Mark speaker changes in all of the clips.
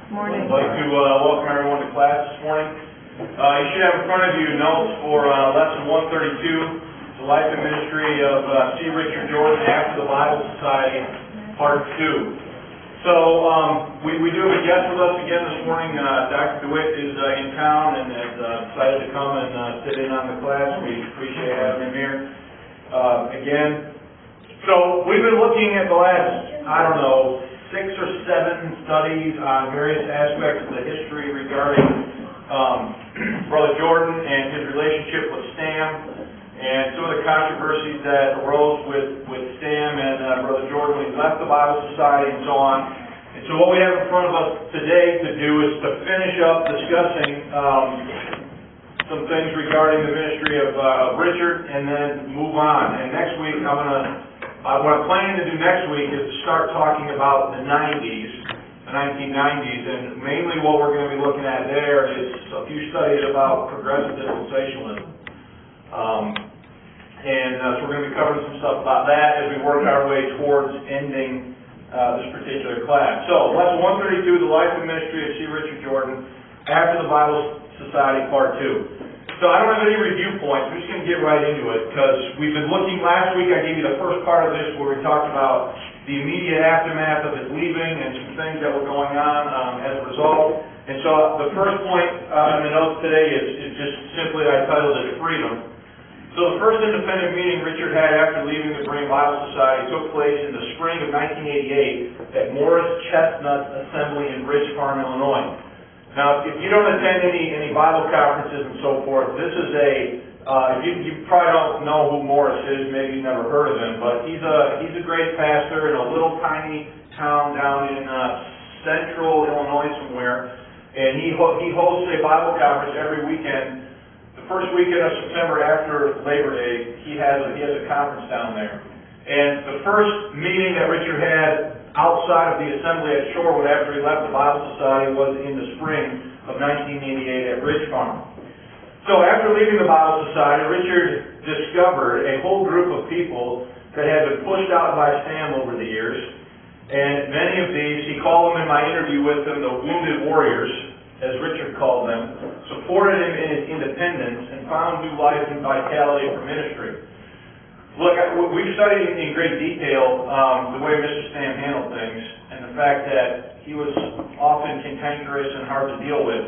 Speaker 1: Morning.
Speaker 2: I'd like to welcome everyone to class this morning. You should have in front of you notes for Lesson 132, The Life and Ministry of C. Richard Jordan after the Bible Society, Part 2. So, we do have a guest with us again this morning. Dr. DeWitt is in town and has decided to come and sit in on the class. We appreciate having him here again. So, we've been looking at the last, 6 or 7 studies on various aspects of the history regarding Brother Jordan and his relationship with Sam, and some of the controversies that arose with Sam and Brother Jordan when he left the Bible Society and so on. And so what we have in front of us today to do is to finish up discussing some things regarding the ministry of Richard and then move on. And next week what I'm planning to do next week is to start talking about the 1990s, and mainly what we're going to be looking at there is a few studies about progressive dispensationalism. So we're going to be covering some stuff about that as we work our way towards ending this particular class. So, Lesson 132, The Life and Ministry of C. Richard Jordan, after the Bible Society, Part 2. So I don't have any review points. I'm just going to get right into it because we've been looking. Last week I gave you the first part of this where we talked about the immediate aftermath of his leaving and some things that were going on as a result. And so the first point in the notes today is just simply I titled it Freedom. So the first independent meeting Richard had after leaving the Berean Bible Society took place in the spring of 1988 at Morris Chestnut Assembly in Ridge Farm, Illinois. Now, if you don't attend any Bible conferences and so forth, this is you probably don't know who Morris is, maybe you've never heard of him, but he's a great pastor in a little tiny town down in central Illinois somewhere, and he hosts a Bible conference every weekend. The first weekend of September after Labor Day, he has a conference down there. And the first meeting that Richard had outside of the assembly at Shorewood after he left the Bible Society was in the spring of 1988 at Ridge Farm. So after leaving the Bible Society, Richard discovered a whole group of people that had been pushed out by Sam over the years. And many of these, he called them in my interview with him, the wounded warriors, as Richard called them, supported him in his independence and found new life and vitality for ministry. Look, we've studied in great detail the way Mr. Sam handled things and the fact that he was often cantankerous and hard to deal with.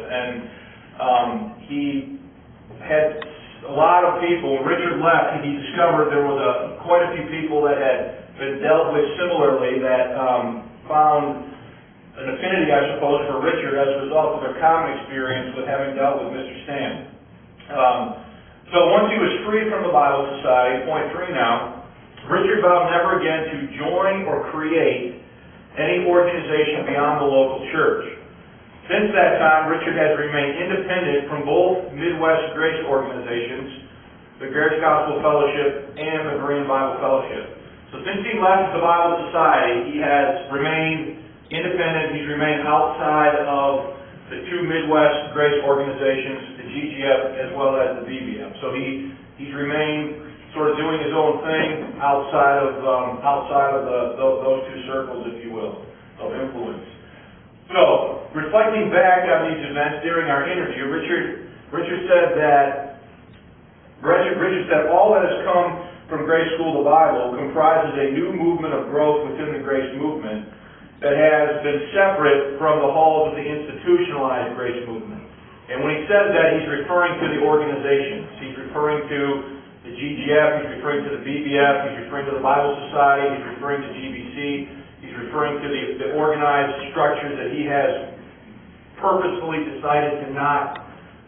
Speaker 2: And he had a lot of people. When Richard left, he discovered there was quite a few people that had been dealt with similarly that found an affinity, I suppose, for Richard as a result of their common experience with having dealt with Mr. Sam. So once he was free from the Bible Society, point 3 now, Richard vowed never again to join or create any organization beyond the local church. Since that time, Richard has remained independent from both Midwest Grace organizations, the Grace Gospel Fellowship and the Berean Bible Fellowship. So since he left the Bible Society, he has remained independent. He's remained outside of the 2 Midwest Grace organizations, the GGF as well as the BBF. So he's remained sort of doing his own thing outside of those 2 circles, if you will, of influence. So reflecting back on these events during our interview, Richard said all that has come from Grace School of the Bible comprises a new movement of growth within the Grace movement that has been separate from the halls of the institutionalized Grace movement. And when he says that, he's referring to the organizations. He's referring to the GGF, he's referring to the BBF, he's referring to the Bible Society, he's referring to GBC, he's referring to the organized structures that he has purposefully decided to not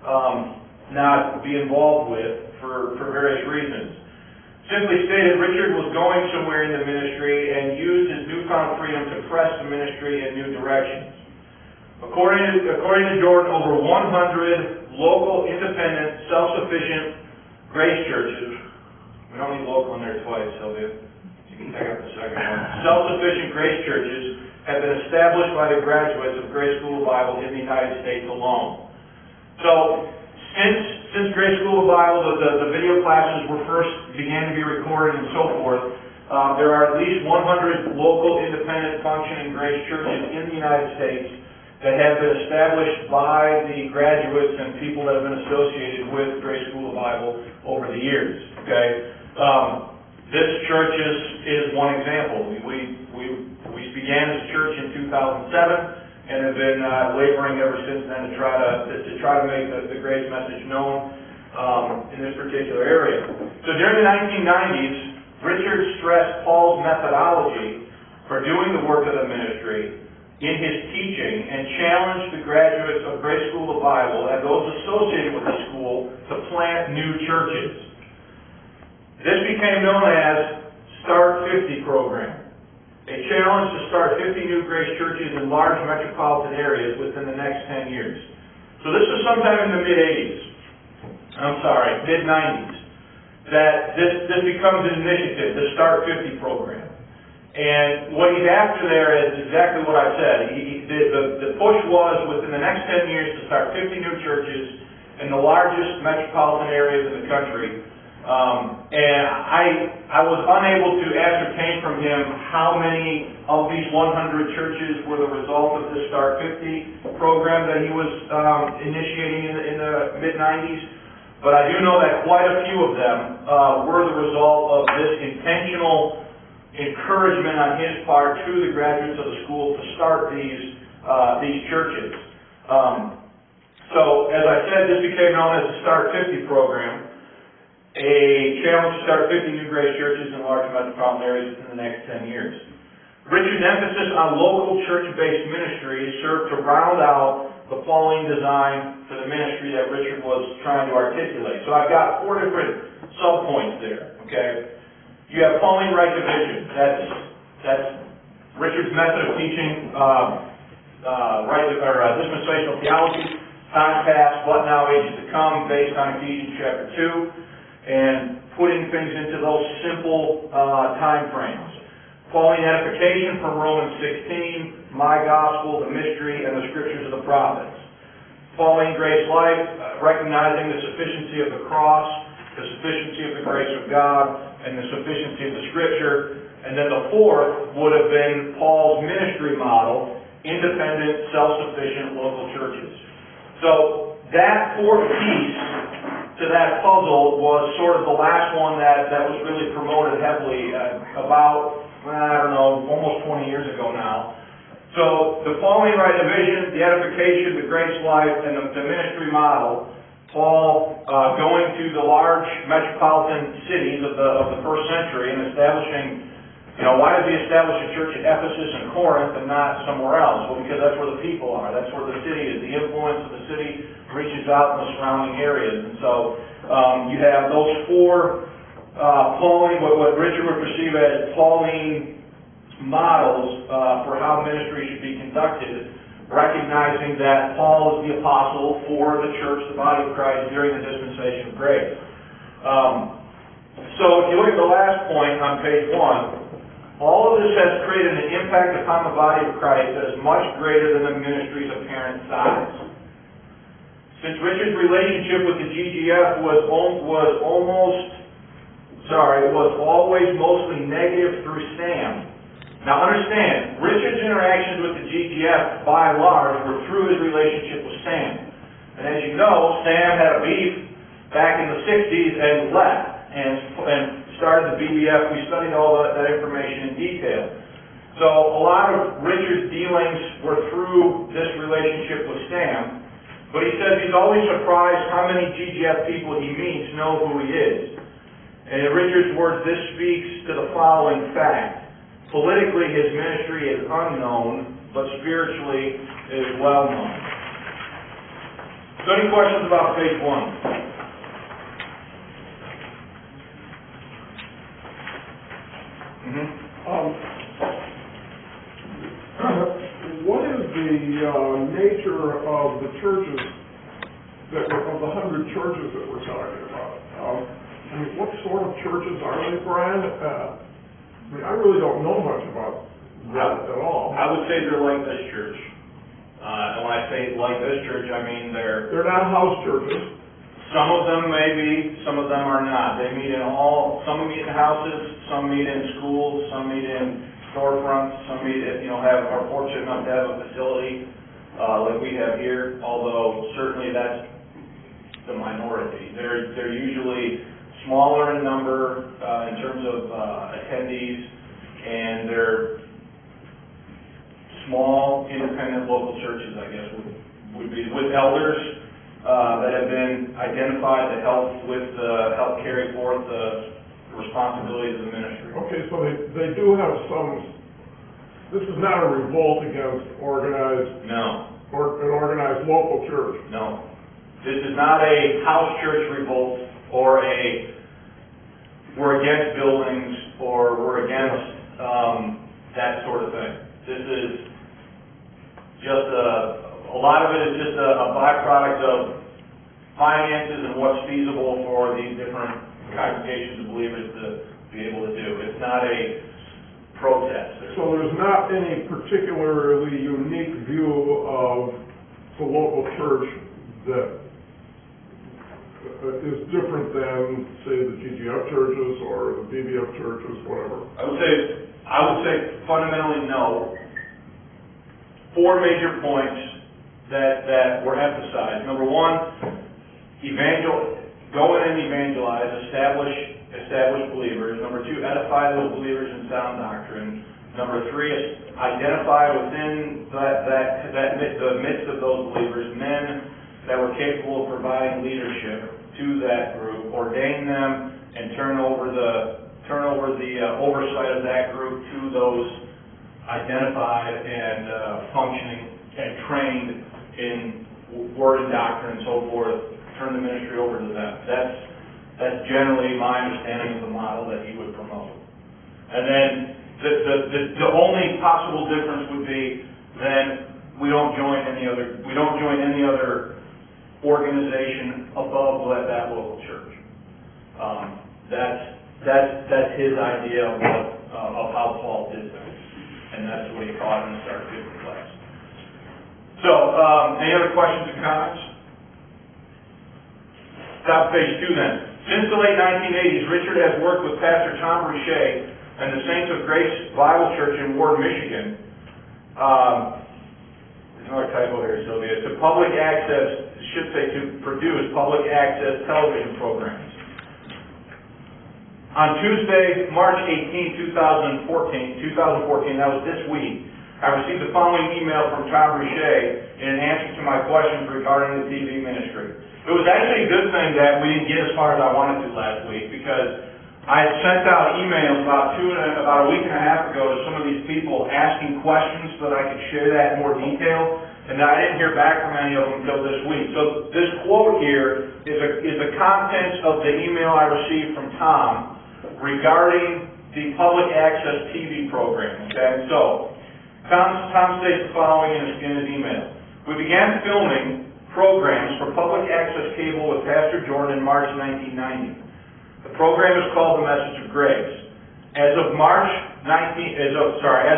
Speaker 2: be involved with for various reasons. Simply stated, Richard was going somewhere in the ministry and used his newfound freedom to press the ministry in new directions. According to Jordan, over 100 local, independent, self-sufficient Grace churches, we don't need local in there twice, Sylvia, you can take up the second one, self-sufficient Grace churches have been established by the graduates of Grace School of Bible in the United States alone. So, since Grace School of Bible, the video classes began to be recorded and so forth, there are at least 100 local independent functioning Grace churches in the United States that have been established by the graduates and people that have been associated with Grace School of Bible over the years. Okay, this church is one example. We began as a church in 2007 and have been laboring ever since then to try to make the Grace message known in this particular area. So during the 1990s, Richard stressed Paul's methodology for doing the work of the ministry in his teaching and challenged the graduates of Grace School of Bible and those associated with the school to plant new churches. This became known as Start 50 program, a challenge to start 50 new Grace churches in large metropolitan areas within the next 10 years. So this was sometime in the mid-90s, that this becomes an initiative, the Start 50 program. And what he's after there is exactly what I said. The push was within the next 10 years to start 50 new churches in the largest metropolitan areas in the country. And I was unable to ascertain from him how many of these 100 churches were the result of this Start 50 program that he was initiating in the mid-90s. But I do know that quite a few of them were the result of this intentional encouragement on his part to the graduates of the school to start these churches. So, as I said, this became known as the Start 50 program, a challenge to start 50 new Grace churches in large metropolitan areas within the next 10 years. Richard's emphasis on local church-based ministry served to round out the Pauline design for the ministry that Richard was trying to articulate. So I've got 4 different sub-points there, okay? You have Pauline Rite Division. That's Richard's method of teaching dispensational theology, time past, what now, ages to come, based on Ephesians chapter 2. And putting things into those simple time frames. Pauline edification from Romans 16, my gospel, the mystery, and the scriptures of the prophets. Pauline grace life, recognizing the sufficiency of the cross, the sufficiency of the grace of God, and the sufficiency of the scripture. And then the 4th would have been Paul's ministry model, independent, self-sufficient local churches. So that 4th piece to that puzzle was sort of the last one that was really promoted heavily about, almost 20 years ago now. So the Pauline Rite Division, the edification, the grace life, and the ministry model, Paul going to the large metropolitan cities of the first century and establishing, why does he establish a church at Ephesus and Corinth and not somewhere else? Well, because that's where the people are. That's where the city is. The influence of the city reaches out in the surrounding areas. And so you have those 4 Pauline, what Richard would perceive as Pauline models for how ministry should be conducted, recognizing that Paul is the apostle for the church, the body of Christ, during the dispensation of grace. So if you look at the last point on page 1, all of this has created an impact upon the body of Christ that is much greater than the ministry's apparent size. Since Richard's relationship with the GGF was always mostly negative through Sam. Now understand, Richard's interactions with the GGF, by and large, were through his relationship with Sam. And as you know, Sam had a beef back in the 60s and left and started the BBF. We studied all that information in detail. So a lot of Richard's dealings were through this relationship with Sam. But he says he's always surprised how many GGF people he meets know who he is. And in Richard's words, this speaks to the following fact. Politically, his ministry is unknown, but spiritually it is well known. So any questions about page 1?
Speaker 1: What is the nature of the churches of the 100 churches that we're talking about? What sort of churches are they, Brian? I really don't know much about that at all.
Speaker 2: I would say they're like this church. And when I say like this church, I mean they're
Speaker 1: not house churches.
Speaker 2: Some of them may be, some of them are not. They meet some meet in houses, some meet in schools, some meet in storefronts, some meet are fortunate enough to have a facility smaller in number, in terms of, attendees, and they're small, independent local churches, I guess, would be, with elders, that have been identified to help carry forth the responsibilities of the ministry.
Speaker 1: Okay, so they do have some, this is not a revolt against organized,
Speaker 2: No,
Speaker 1: or an organized local church.
Speaker 2: no. This is not a house church revolt or we're against buildings or we're against, that sort of thing. This is just a lot of it is just a byproduct of finances and what's feasible for these different congregations of believers to be able to do. It's not a protest.
Speaker 1: So there's not any particularly unique view of the local church that is different than, say, the GGF churches or the BBF churches, whatever.
Speaker 2: I would say fundamentally no. 4 major points that were emphasized. Number 1, go in and evangelize, establish believers. Number 2, edify those believers in sound doctrine. Number 3, identify within the midst of those believers men that were capable of providing leadership to that group, ordain them, and turn over the oversight of that group to those identified and functioning and trained in word and doctrine and so forth. Turn the ministry over to them. That's generally my understanding of the model that he would promote. And then the only possible difference would be then we don't join any other organization above that local church. That's his idea of how Paul did things, and that's what he taught in the Start 50 class. So, any other questions or comments? Top page 2 then. Since the late 1980s, Richard has worked with Pastor Tom Boucher and the Saints of Grace Bible Church in Ward, Michigan. There's another typo here, Sylvia. To produce public access television programs. On Tuesday, March 18, 2014, that was this week, I received the following email from Tom Boucher in an answer to my questions regarding the TV ministry. It was actually a good thing that we didn't get as far as I wanted to last week, because I had sent out emails about a week and a half ago to some of these people asking questions so that I could share that in more detail, and I didn't hear back from any of them until this week. So this quote here is the contents of the email I received from Tom regarding the public access TV program. Okay, so Tom states the following in his email. We began filming programs for public access cable with Pastor Jordan in March 1990. The program is called The Message of Grace. As of March 2014,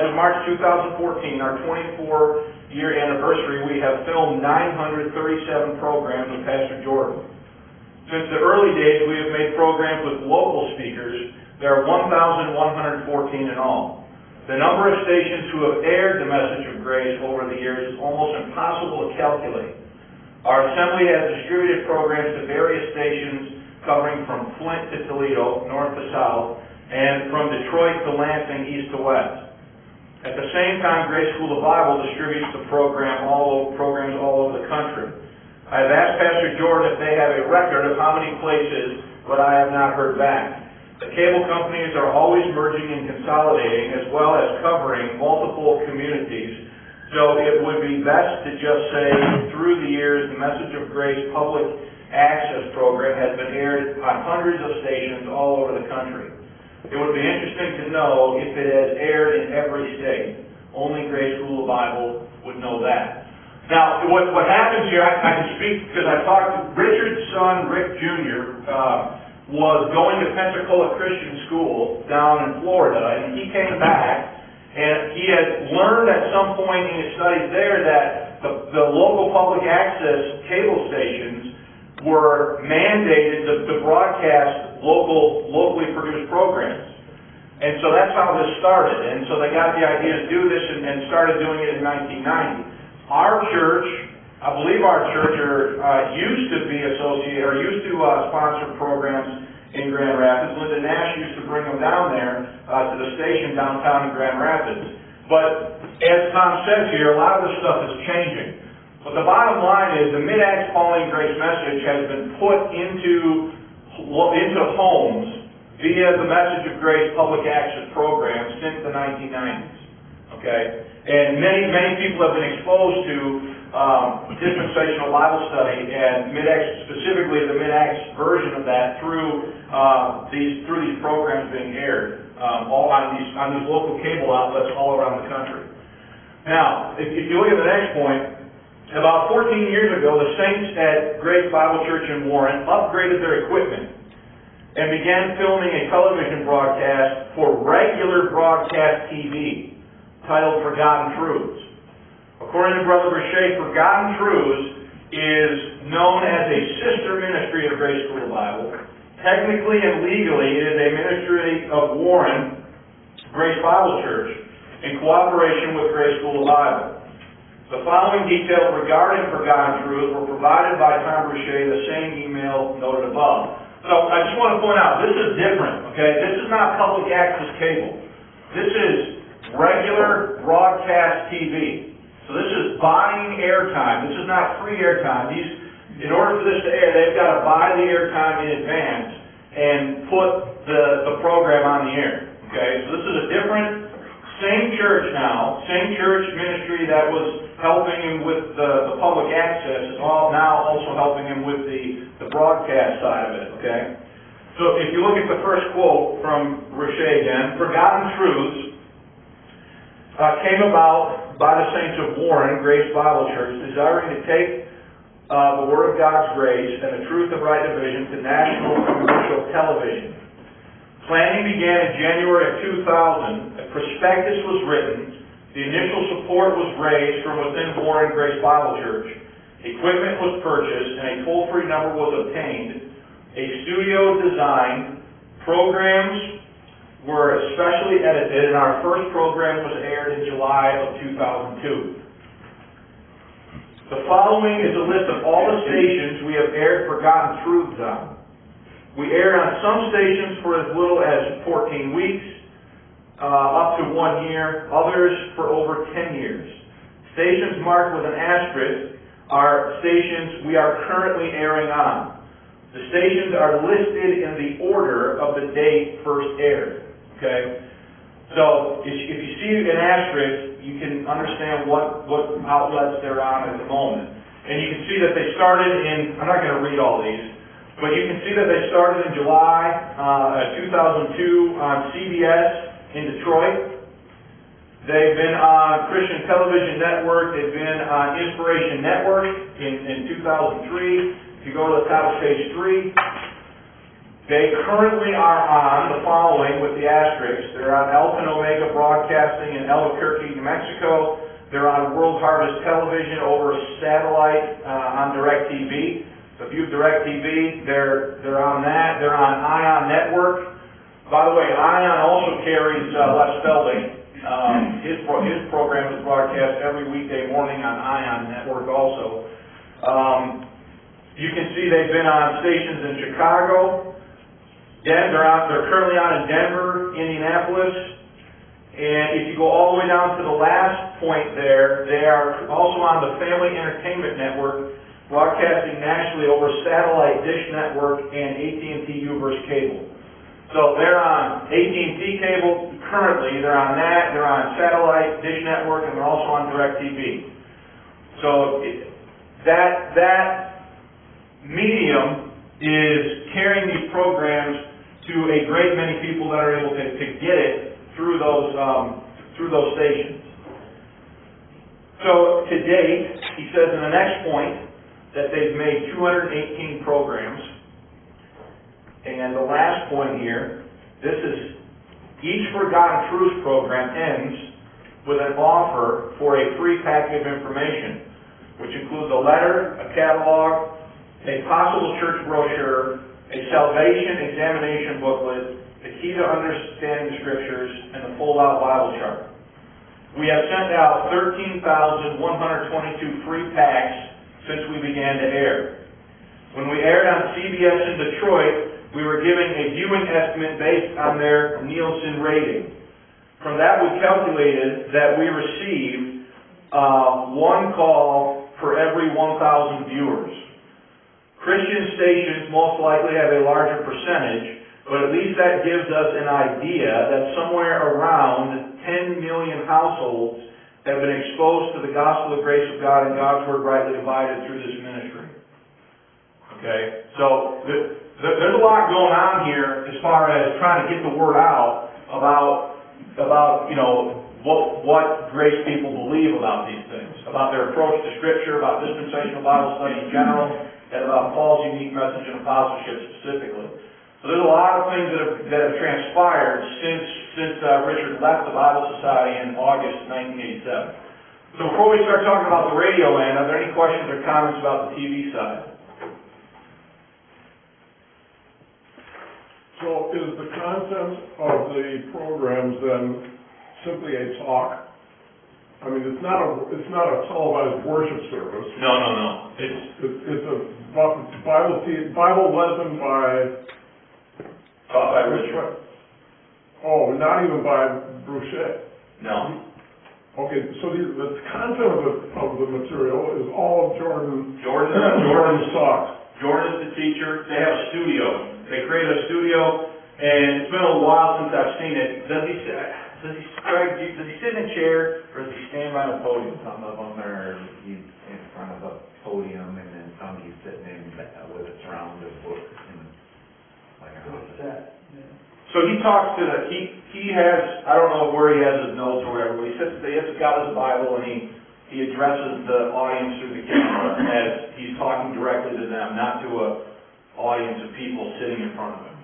Speaker 2: our 24-year anniversary, we have filmed 937 programs with Pastor Jordan. Since the early days, we have made programs with local speakers. There are 1,114 in all. The number of stations who have aired The Message of Grace over the years is almost impossible to calculate. Our assembly has distributed programs to various stations covering from Flint to Toledo, north to south, and from Detroit to Lansing, east to west. At the same time, Grace School of Bible distributes the programs all over the country. I have asked Pastor Jordan if they have a record of how many places, but I have not heard back. The cable companies are always merging and consolidating, as well as covering multiple communities. So it would be best to just say, through the years, the Message of Grace public access program has been aired on hundreds of stations all over the country. It would be interesting to know if it has aired in every state. Only Grace School of Bible would know that. Now, what happens here, I can speak because I talked to Richard's son, Rick Jr., was going to Pensacola Christian School down in Florida, and he came back, and he had learned at some point in his studies there that the local public access cable stations were mandated to broadcast locally produced programs. And so that's how this started. And so they got the idea to do this and started doing it in 1990. Our church, I believe our church used to be associated, or used to sponsor programs in Grand Rapids. Linda Nash used to bring them down there to the station downtown in Grand Rapids. But as Tom says here, a lot of this stuff is changing. But the bottom line is the Mid-Acts Pauline Grace message has been put into homes via the Message of Grace public access program since the 1990s. Okay? And many people have been exposed to dispensational Bible study and Mid-Acts, specifically the Mid-Acts version of that through these programs being aired all on these local cable outlets all around the country. Now, if you look at the next point, about 14 years ago, the Saints at Grace Bible Church in Warren upgraded their equipment and began filming a television broadcast for regular broadcast TV titled Forgotten Truths. According to Brother Brochet, Forgotten Truths is known as a sister ministry of Grace School of Bible. Technically and legally, it is a ministry of Warren, Grace Bible Church, in cooperation with Grace School of Bible. The following details regarding Forgotten Truths were provided by Tom Brochet in the same email noted above. So I just want to point out, this is different, okay? This is not public access cable. This is regular broadcast TV. So this is buying airtime. This is not free airtime. In order for this to air, they've got to buy the airtime in advance and put the program on the air. Okay? So this is a different, same church now, same church ministry that was helping him with the public access is all now also helping him with the broadcast side of it. Okay? So if you look at the first quote from Brochet again, Forgotten Truths came about by the Saints of Warren, Grace Bible Church, desiring to take the Word of God's grace and the truth of right division to national commercial television. Planning began in January of 2000. A prospectus was written. The initial support was raised from within Warren Grace Bible Church. Equipment was purchased and a toll-free number was obtained. A studio designed. Programs were specially edited, and our first program was aired in July of 2002. The following is a list of all the stations we have aired Forgotten Truths on. We aired on some stations for as little as 14 weeks, up to 1 year, others for over 10 years. Stations marked with an asterisk are stations we are currently airing on. The stations are listed in the order of the date first aired. Okay? So, if you see an asterisk, you can understand what outlets they're on at the moment. And you can see that they started in, I'm not going to read all these, but you can see that they started in July 2002 on CBS in Detroit. They've been on Christian Television Network. They've been on Inspiration Network in 2003. If you go to the top of page 3, they currently are on the following with the asterisks. They're on Alpha and Omega Broadcasting in Albuquerque, New Mexico. They're on World Harvest Television over satellite on DirecTV. So if you have DirecTV, they're on that. They're on Ion Network. By the way, Ion also carries Les Felding. His program is broadcast every weekday morning on Ion Network also. You can see they've been on stations in Chicago. They're currently on in Denver, Indianapolis, and if you go all the way down to the last point there, they are also on the Family Entertainment Network, broadcasting nationally over satellite Dish Network and AT&T U-verse cable. So they're on AT&T cable currently, they're on that, they're on satellite Dish Network, and they're also on DirecTV. So that medium is carrying these programs to a great many people that are able to get it through those stations. So to date, he says in the next point that they've made 218 programs. And the last point here, this is each Forgotten Truths program ends with an offer for a free packet of information, which includes a letter, a catalog, a possible church brochure, a salvation examination booklet, the key to understanding the scriptures, and the fold-out Bible chart. We have sent out 13,122 free packs since we began to air. When we aired on CBS in Detroit, we were giving a viewing estimate based on their Nielsen rating. From that, we calculated that we received one call for every 1,000 viewers. Christian stations most likely have a larger percentage, but at least that gives us an idea that somewhere around 10 million households have been exposed to the gospel of grace of God and God's Word rightly divided through this ministry. Okay? So, there's a lot going on here as far as trying to get the word out about what grace people believe about these things, about their approach to Scripture, about dispensational Bible study in general, and about Paul's unique message in apostleship specifically. So there's a lot of things that have transpired since Richard left the Bible Society in August 1987. So before we start talking about the radio end, are there any questions or comments about the TV side?
Speaker 1: So is the content of the programs then simply a talk? I mean, it's not a televised worship service.
Speaker 2: No.
Speaker 1: It's a Bible lesson
Speaker 2: taught by Richard.
Speaker 1: Oh, not even by Bruchet.
Speaker 2: No.
Speaker 1: Okay, so the content of the material is all of Jordan's talks.
Speaker 2: Jordan is the teacher. They have a studio. They created a studio, and it's been a while since I've seen it. Does he sit in a chair, or does he stand by the podium?
Speaker 3: Some of them are in front of a podium, and then some he's sitting in with a surrounded book and like a set.
Speaker 2: So he talks to he has, I don't know where he has his notes or whatever, but he has got his Bible, and he addresses the audience through the camera as he's talking directly to them, not to a audience of people sitting in front of him.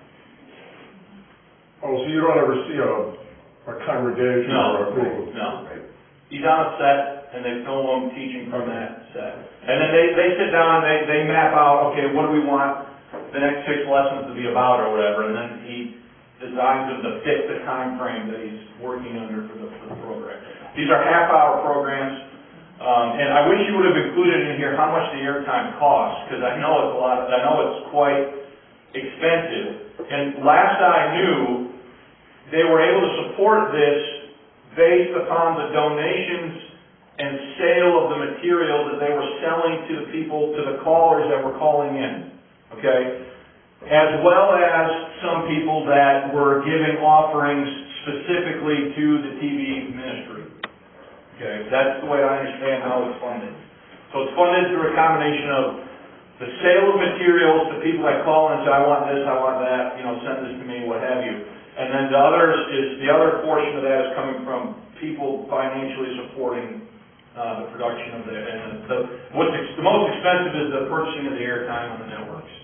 Speaker 1: Oh, so you don't ever see a congregation or a group?
Speaker 2: No. He's on a set, and they film him teaching from that set. And then they sit down and they map out, okay, what do we want the next 6 lessons to be about or whatever, and then he designs them to fit the time frame that he's working under for the program. These are half-hour programs, and I wish you would have included in here how much the airtime costs, because I know it's a lot. I know it's quite expensive. And last I knew, they were able to support this based upon the donations and sale of the materials that they were selling to the people, to the callers that were calling in. Okay? As well as some people that were giving offerings specifically to the TV ministry. Okay, that's the way I understand how it's funded. So it's funded through a combination of the sale of materials to people that call in and say, I want this, I want that, send this to me, what have you. And then the other portion of that is coming from people financially supporting the production of it. And the most expensive is the purchasing of the airtime on the networks.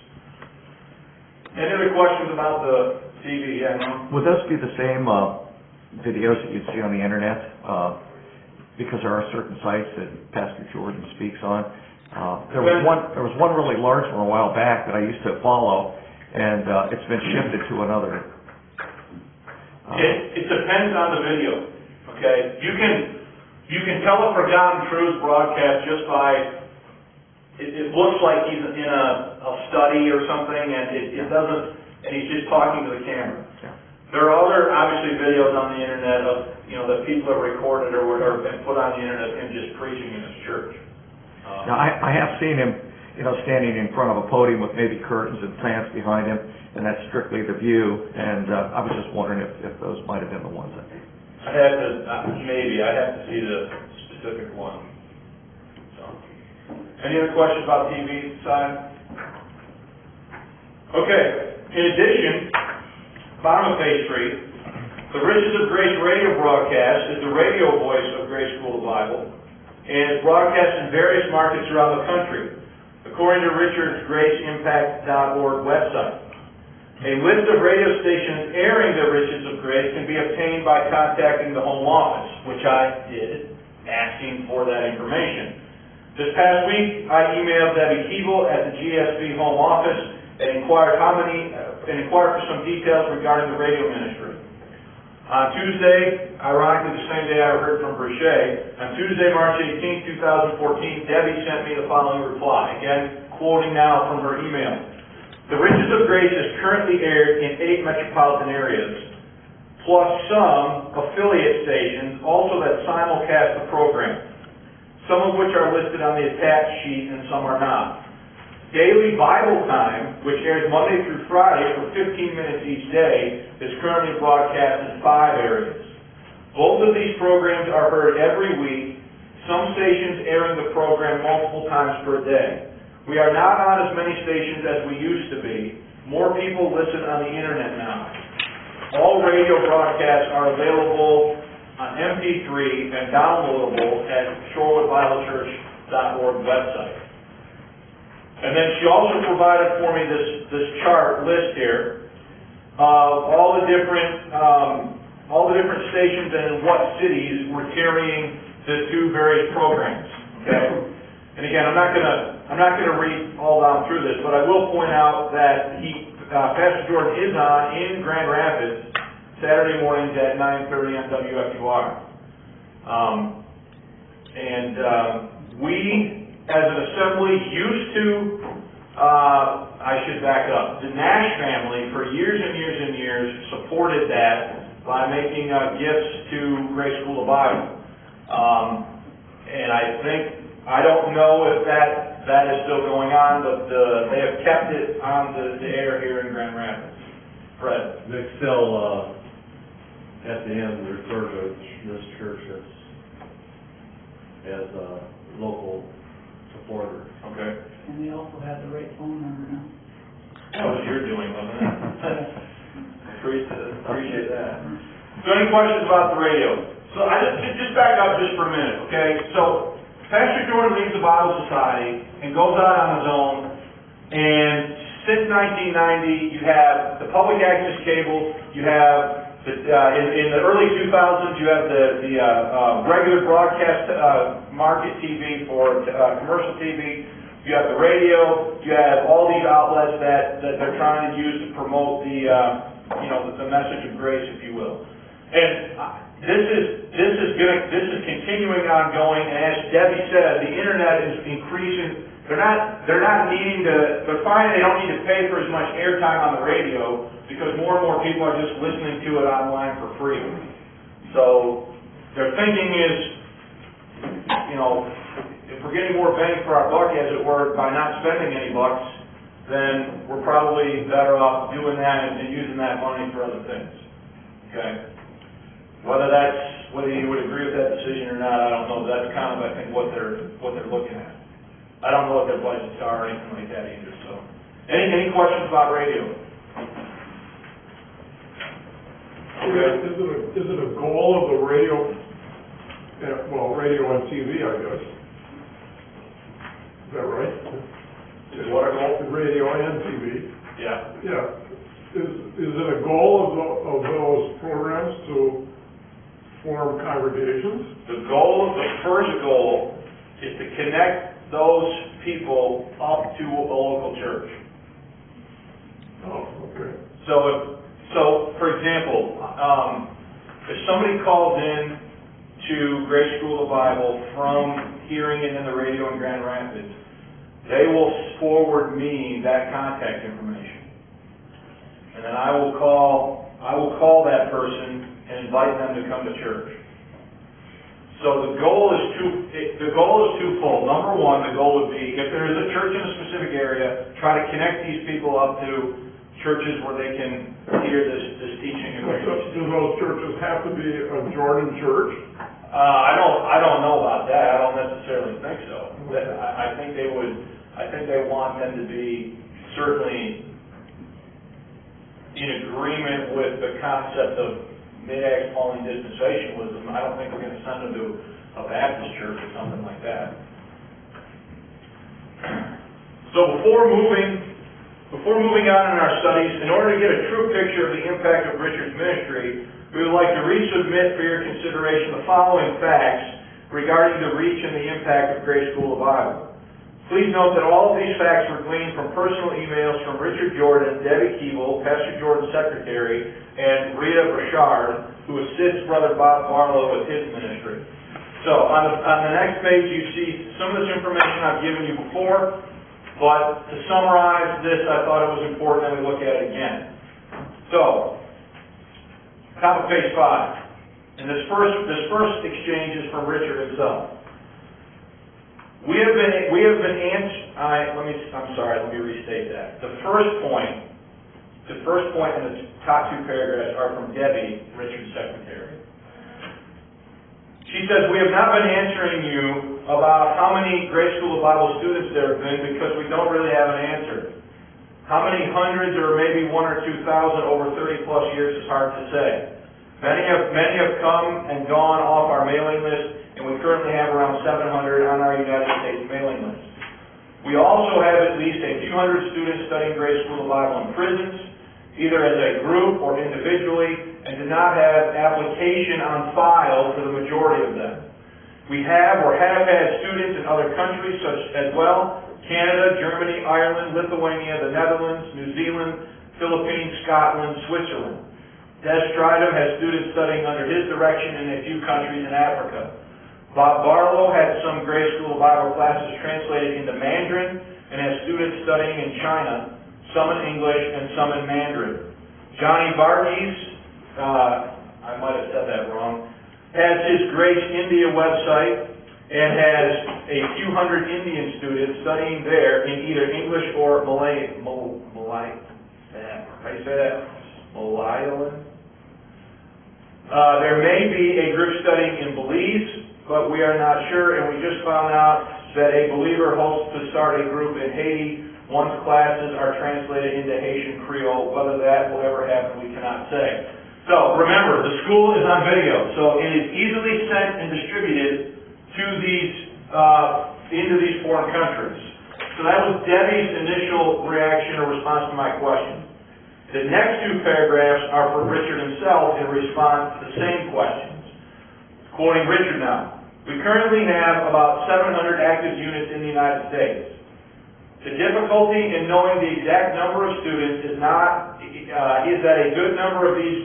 Speaker 2: Any other questions about the TV? Yeah, no?
Speaker 4: Would those be the same videos that you'd see on the internet? Because there are certain sites that Pastor Jordan speaks on. There was one really large one a while back that I used to follow, and it's been shifted to another.
Speaker 2: It depends on the video. Okay, you can tell a Forgotten Truths broadcast just by. It looks like he's in a study or something, and it doesn't, and he's just talking to the camera.
Speaker 4: Yeah.
Speaker 2: There are other, obviously, videos on the internet of, that people have recorded or been put on the internet of him just preaching in his church.
Speaker 4: Now, I have seen him, standing in front of a podium with maybe curtains and plants behind him, and that's strictly the view, and I was just wondering if those might have been the ones that...
Speaker 2: I'd have to see the specific one. Any other questions about the TV side? Okay. In addition, bottom of page 3, the Riches of Grace radio broadcast is the radio voice of Grace School of Bible and is broadcast in various markets around the country, according to Richard's GraceImpact.org website. A list of radio stations airing the Riches of Grace can be obtained by contacting the Home Office, which I did, asking for that information. This past week, I emailed Debbie Keeble at the GSB Home Office and inquired for some details regarding the radio ministry. On Tuesday, ironically the same day I heard from Bruchet, on Tuesday, March 18, 2014, Debbie sent me the following reply, again, quoting now from her email. The Riches of Grace is currently aired in 8 metropolitan areas, plus some affiliate stations also that simulcast the program, some of which are listed on the attached sheet and some are not. Daily Bible Time, which airs Monday through Friday for 15 minutes each day, is currently broadcast in 5 areas. Both of these programs are heard every week, some stations airing the program multiple times per day. We are not on as many stations as we used to be. More people listen on the internet now. All radio broadcasts are available on MP3 and downloadable at shorewoodbiblechurch.org website. And then she also provided for me this chart list here of all the different stations and in what cities were carrying the 2 various programs. Okay, and again, I'm not gonna read all down through this, but I will point out that Pastor Jordan is on in Grand Rapids Saturday mornings at 9:30 on WFUR, we, as an assembly, used to, I should back up, the Nash family for years and years and years supported that by making gifts to Grace School of Bible. And I don't know if that is still going on, but they have kept it on the air here in Grand Rapids. Fred?
Speaker 5: They still, at the end, refer to this church as a local supporter.
Speaker 2: Okay.
Speaker 6: And they also have the right phone number now.
Speaker 2: That was your doing, wasn't it? Appreciate that. So any questions about the radio? So I just back up just for a minute, okay? So Pastor Jordan leaves the Bible Society and goes out on his own, and since 1990, you have the public access cable, you have in the early 2000s, you have the regular broadcast market TV for commercial TV. You have the radio. You have all these outlets that they're trying to use to promote the message of grace, if you will. And this is continuing ongoing. And as Debbie said, the internet is increasing. They're finding they don't need to pay for as much airtime on the radio because more and more people are just listening to it online for free. So their thinking is, if we're getting more bang for our buck, as it were, by not spending any bucks, then we're probably better off doing that and using that money for other things. Okay? Whether you would agree with that decision or not, I don't know. That's kind of, I think, what they're looking at. I don't know what their budgets are or anything like that either. So, any questions about radio? Okay.
Speaker 1: Is it a goal of the radio? Radio and TV, I guess. Is that right?
Speaker 2: Is what a goal?
Speaker 1: Radio and TV.
Speaker 2: Yeah.
Speaker 1: Yeah. Is it a goal of those programs to form congregations?
Speaker 2: The first goal is to connect those people up to a local church.
Speaker 1: Oh, okay.
Speaker 2: So for example, if somebody calls in to Grace School of Bible from hearing it in the radio in Grand Rapids, they will forward me that contact information, and then I will call that person and invite them to come to church. So the goal is twofold. Number one, the goal would be, if there is a church in a specific area, try to connect these people up to churches where they can hear this teaching and preaching.
Speaker 1: Do those churches have to be a Jordan church?
Speaker 2: I don't know about that. I don't necessarily think so. I think they want them to be certainly in agreement with the concept of Mid-Acts Pauline dispensationalism. I don't think we're going to send them to a Baptist church or something like that. So before moving on in our studies, in order to get a true picture of the impact of Richard's ministry, we would like to resubmit for your consideration the following facts regarding the reach and the impact of Grace School of Bible. Please note that all of these facts were gleaned from personal emails from Richard Jordan, Debbie Keeble, Pastor Jordan's secretary, and Rita Burchard, who assists Brother Bob Barlow with his ministry. So on the next page, you see some of this information I've given you before. But to summarize this, I thought it was important that we look at it again. So, top of page 5. And this first exchange is from Richard himself. Let me restate that. The first point in the top 2 paragraphs are from Debbie, Richard's secretary. She says, we have not been answering you about how many Grace School of Bible students there have been because we don't really have an answer. How many hundreds or maybe 1,000 or 2,000 over 30 plus years is hard to say. Many have come and gone off our mailing list, and we currently have around 700 on our United States mailing list. We also have at least a few hundred students studying Grace School of Bible in prisons, either as a group or individually, and do not have application on file for the majority of them. We have or have had students in other countries such as well, Canada, Germany, Ireland, Lithuania, the Netherlands, New Zealand, Philippines, Scotland, Switzerland. Des Stridham has students studying under his direction in a few countries in Africa. Bob Barlow had some Grace School of Bible classes translated into Mandarin and has students studying in China, some in English and some in Mandarin. Johnny Varghese, I might have said that wrong, has his Grace India website and has a few hundred Indian students studying there in either English or Malayalam. How do you say that? Malayalam? There may be a group studying in Belize, but we are not sure, and we just found out that a believer hopes to start a group in Haiti once classes are translated into Haitian Creole. Whether that will ever happen, we cannot say. So, remember, the school is on video, so it is easily sent and distributed to into these foreign countries. So that was Debbie's initial reaction or response to my question. The next 2 paragraphs are for Richard himself in response to the same questions. Quoting Richard now. We currently have about 700 active units in the United States. The difficulty in knowing the exact number of students is that a good number of these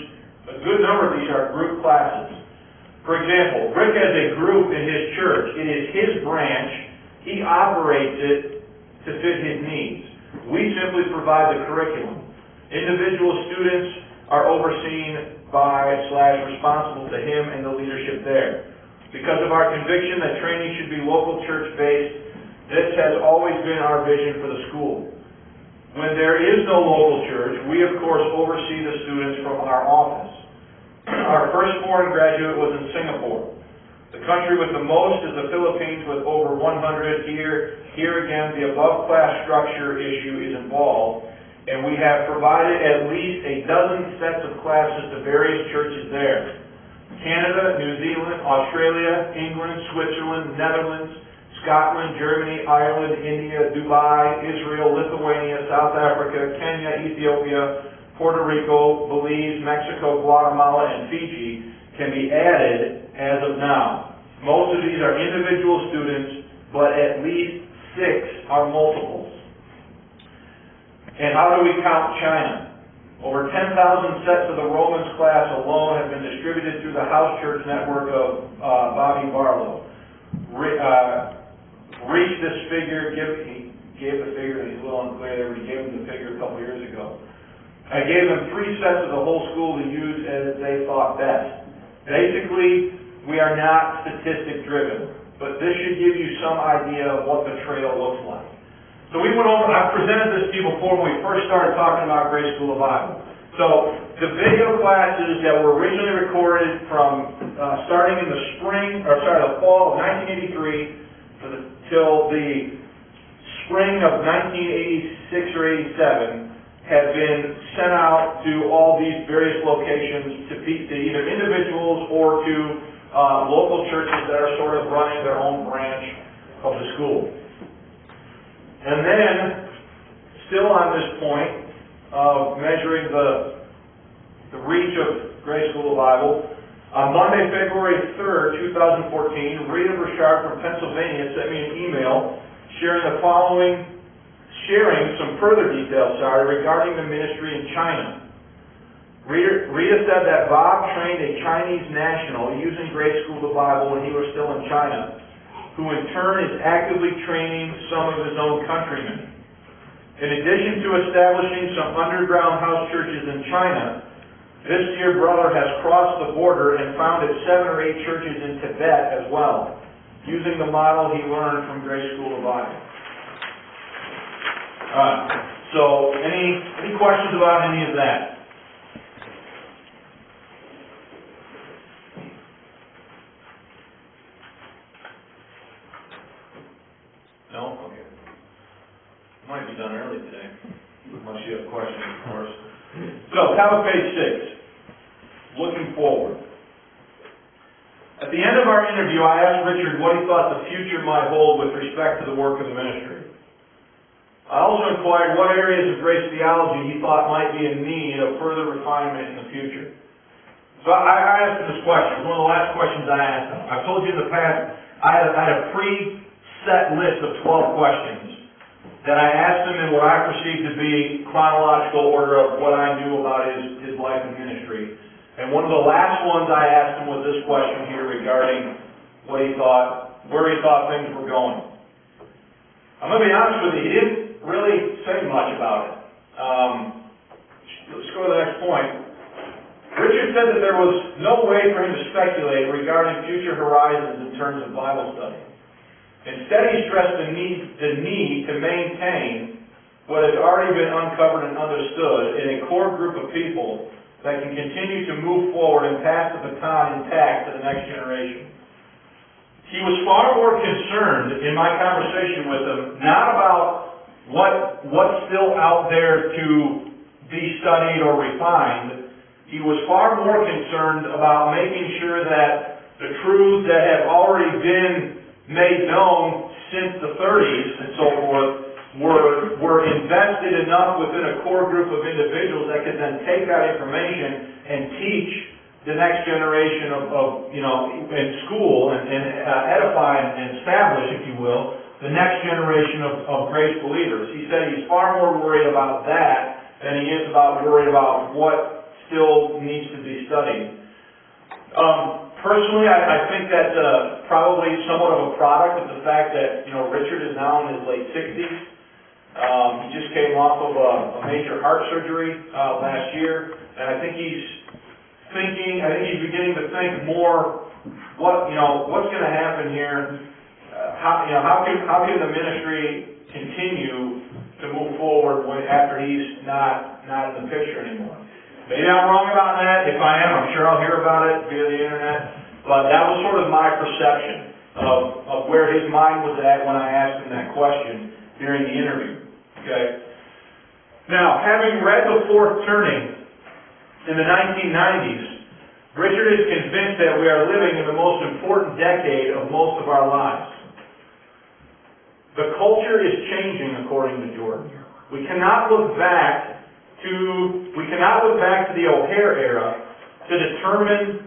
Speaker 2: are group classes. For example, Rick has a group in his church. It is his branch. He operates it to fit his needs. We simply provide the curriculum. Individual students are overseen by / responsible to him and the leadership there. Because of our conviction that training should be local church-based, this has always been our vision for the school. When there is no local church, we of course oversee the students from our office. Our first foreign graduate was in Singapore. The country with the most is the Philippines with over 100 here. Here again, the above class structure issue is involved, and we have provided at least a dozen sets of classes to various churches there. Canada, New Zealand, Australia, England, Switzerland, Netherlands, Scotland, Germany, Ireland, India, Dubai, Israel, Lithuania, South Africa, Kenya, Ethiopia, Puerto Rico, Belize, Mexico, Guatemala, and Fiji can be added as of now. Most of these are individual students, but at least 6 are multiples. And how do we count China? Over 10,000 sets of the Romans class alone have been distributed through the house church network of Bobby Barlow. Reached this figure, he gave the figure, and he's a little unclear there, but he gave him the figure a couple years ago. I gave them 3 sets of the whole school to use as they thought best. Basically, we are not statistic driven, but this should give you some idea of what the trail looks like. So we went over, I presented this to you before when we first started talking about Grace School of Bible. So the video classes that were originally recorded from starting in the fall of 1983 till the spring of 1986 or 87 have been sent out to all these various locations to either individuals or to local churches that are sort of running their own branch of the school. And then, still on this point of measuring the reach of Grace School of Bible, on Monday, February 3rd, 2014, Rita Burchard from Pennsylvania sent me an email sharing some further details regarding the ministry in China. Rita said that Bob trained a Chinese national using Grace School of Bible when he was still in China, who in turn is actively training some of his own countrymen. In addition to establishing some underground house churches in China, this dear brother has crossed the border and founded 7 or 8 churches in Tibet as well, using the model he learned from Grace School of Bible. So, any questions about any of that? No? Okay. Might be done early today, unless you have questions, of course. So, top of page 6. Looking forward. At the end of our interview, I asked Richard what he thought the future might hold with respect to the work of the ministry. I also inquired what areas of grace theology he thought might be in need of further refinement in the future. So I asked him this question. It was one of the last questions I asked him. I've told you in the past, I had a pre-set list of 12 questions that I asked him in what I perceived to be chronological order of what I knew about his life and ministry. And one of the last ones I asked him was this question here regarding what he thought, where he thought things were going. I'm going to be honest with you, he didn't really say much about it. Let's go to the next point. Richard said that there was no way for him to speculate regarding future horizons in terms of Bible study. Instead, he stressed the need to maintain what has already been uncovered and understood in a core group of people that can continue to move forward and pass the baton intact to the next generation. He was far more concerned in my conversation with him, not about what's still out there to be studied or refined. He was far more concerned about making sure that the truths that have already been made known since the 30s and so forth were invested enough within a core group of individuals that could then take that information and teach the next generation in school and edify and establish, if you will, the next generation of grace believers. He said he's far more worried about that than he is worried about what still needs to be studied. Personally, I think that's probably somewhat of a product of the fact that, Richard is now in his late 60s. He just came off of a major heart surgery last year, and I think he's beginning to think more what's going to happen here. How can the ministry continue to move forward after he's not in the picture anymore? Maybe I'm wrong about that. If I am, I'm sure I'll hear about it via the internet. But that was sort of my perception of where his mind was at when I asked him that question during the interview. Okay. Now, having read The Fourth Turning in the 1990s, Richard is convinced that we are living in the most important decade of most of our lives. The culture is changing, according to Jordan. We cannot look back to the O'Hare era to determine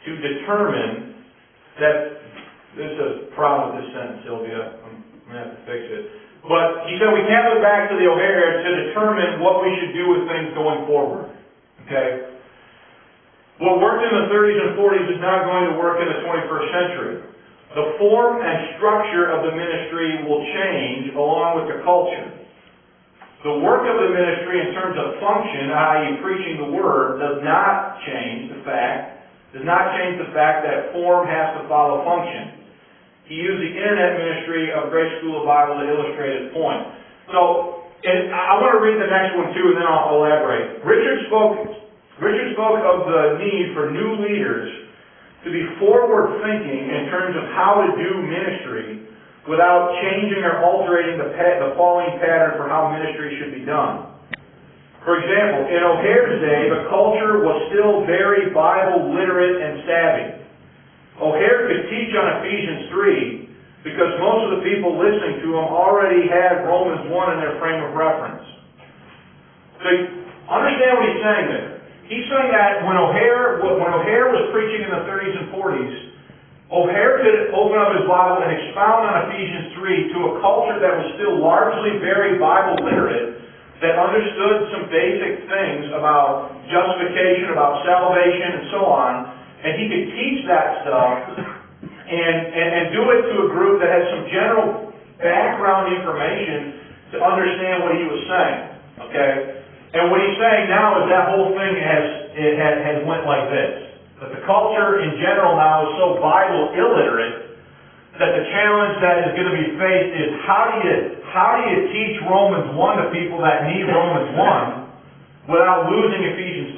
Speaker 2: that there's a problem with this sentence, Sylvia. I'm going to have to fix it. But he said we can't look back to the O'Hare era to determine what we should do with things going forward. Okay? What worked in the 30s and 40s is not going to work in the 21st century. The form and structure of the ministry will change along with the culture. The work of the ministry in terms of function, i.e. preaching the Word, does not change the fact that form has to follow function. He used the internet ministry of Grace School of Bible to illustrate his point. So, and I want to read the next one too, and then I'll elaborate. Richard spoke of the need for new leaders to be forward-thinking in terms of how to do ministry without changing or altering the falling pattern for how ministry should be done. For example, in O'Hare's day, the culture was still very Bible literate and savvy. O'Hare could teach on Ephesians 3 because most of the people listening to him already had Romans 1 in their frame of reference. So understand what he's saying there. He's saying that when O'Hare was preaching in the 30s and 40s, O'Hare could open up his Bible and expound on Ephesians 3 to a culture that was still largely very Bible literate, that understood some basic things about justification, about salvation, and so on, and he could teach that stuff and do it to a group that has some general background information to understand what he was saying, okay? And what he's saying now is that whole thing has went like this. That the culture in general now is so Bible illiterate that the challenge that is going to be faced is how do you teach Romans 1 to people that need Romans 1 without losing Ephesians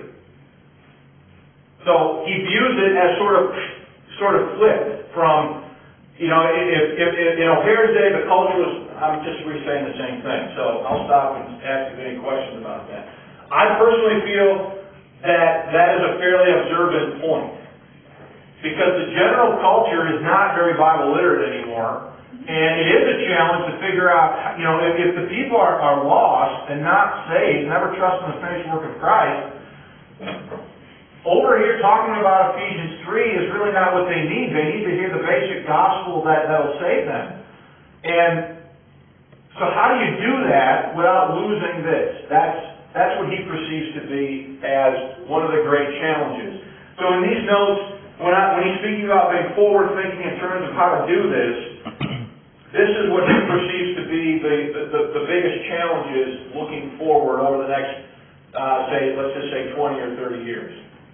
Speaker 2: 3? So he views it as sort of flipped from, if in O'Hare's day the culture was, I'm just re-saying the same thing, so I'll stop and ask if any questions about that. I personally feel that is a fairly observant point, because the general culture is not very Bible literate anymore, and it is a challenge to figure out, if the people are lost and not saved, never trust in the finished work of Christ, over here talking about Ephesians 3 is really not what they need. They need to hear the basic gospel that'll save them. And so how do you do that without losing this? That's what he perceives to be as one of the great challenges. So in these notes, when he's speaking about being forward-thinking in terms of how to do this, this is what he perceives to be the biggest challenges looking forward over the next, let's just say 20 or 30 years.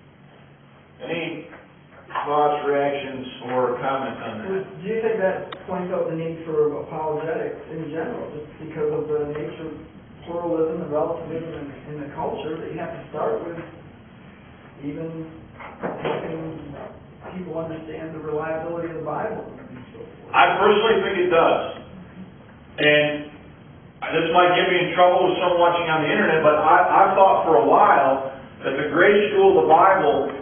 Speaker 2: Any thoughts, reactions, or comments on that?
Speaker 7: Do you think that points out the need for apologetics in general, just because of the nature of pluralism and relativism in the culture, that you have to start with even helping people understand the reliability of the Bible and so forth?
Speaker 2: I personally think it does. And this might get me in trouble with someone watching on the internet, but I've thought for a while that the Grace School of the Bible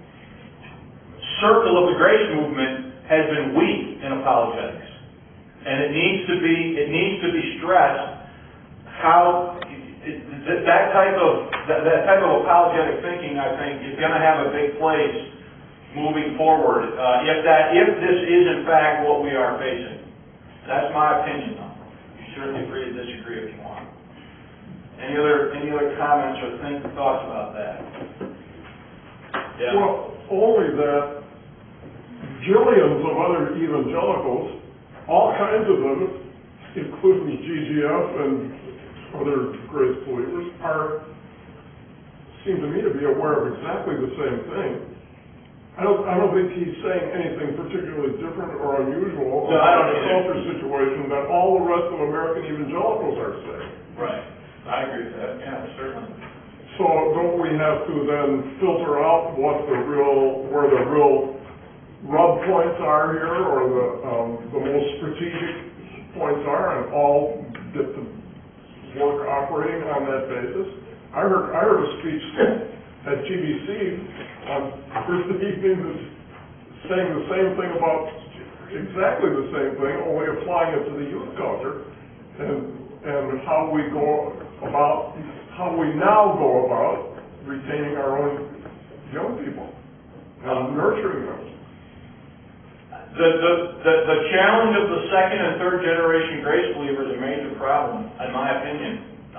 Speaker 2: circle of the Grace movement has been weak in apologetics, and it needs to be stressed how that type of apologetic thinking, I think, is going to have a big place moving forward if this is in fact what we are facing. That's my opinion, though. You certainly agree to disagree if you want. Any other comments or thoughts about that? Yeah.
Speaker 1: Well, only that jillions of other evangelicals, all kinds of them, including GGF and other grace believers, seem to me to be aware of exactly the same thing. I don't think he's saying anything particularly different or unusual about the culture situation that all the rest of American evangelicals are saying.
Speaker 2: Right. I agree with that. Yeah, certainly.
Speaker 1: So don't we have to then filter out where the real rub points are here, or the most strategic points are, and all get to work operating on that basis? I heard a speech at GBC on Thursday evening that's saying the same thing about exactly the same thing, only applying it to the youth culture, and how we now go about retaining our own young people and nurturing them.
Speaker 2: The challenge of the second and third generation grace believer is a major problem, in my opinion.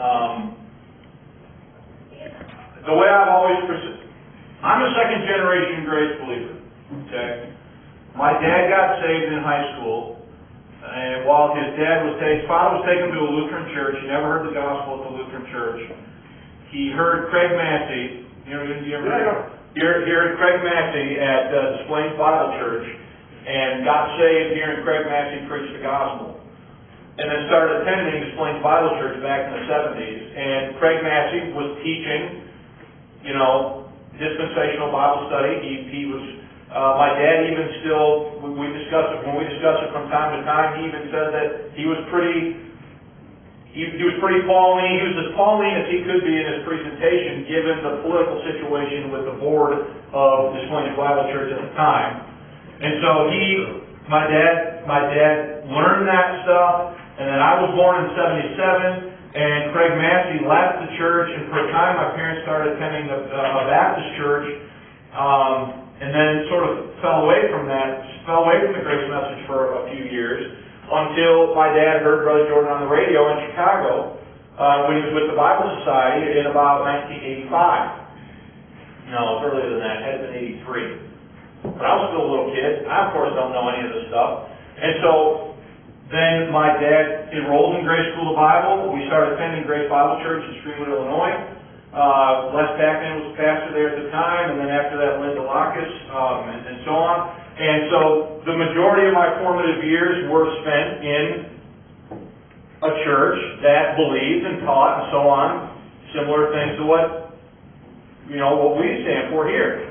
Speaker 2: The way I've always pursued, I'm a second generation grace believer. Okay, my dad got saved in high school, and while his father was taken to a Lutheran church, he never heard the gospel at the Lutheran church. He heard Craig Massey. He heard Craig Massey at Des Plaines Bible Church, and got saved hearing Craig Massey preach the gospel. And then started attending Des Plaines Bible Church back in the 70s. And Craig Massey was teaching, dispensational Bible study. He was, my dad even still, when we discuss it from time to time, he even said that he was pretty Pauline. He was as Pauline as he could be in his presentation, given the political situation with the board of Des Plaines Bible Church at the time. And so my dad learned that stuff, and then I was born in 77, and Craig Massey left the church, and for a time my parents started attending a Baptist church, and then sort of fell away from the grace message for a few years, until my dad heard Brother Jordan on the radio in Chicago, when he was with the Bible Society in about 1985. No, it was earlier than that. It had been 83. But I was still a little kid. I, of course, don't know any of this stuff. And so then my dad enrolled in Grace School of Bible. We started attending Grace Bible Church in Streamwood, Illinois. Les Packman was pastor there at the time, and then after that, Linda Lacus, and so on. And so the majority of my formative years were spent in a church that believed and taught and so on, similar things to what we stand for here.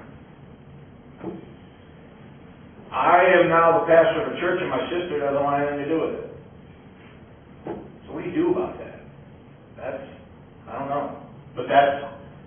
Speaker 2: I am now the pastor of a church, and my sister doesn't want anything to do with it. So what do you do about that? I don't know. But that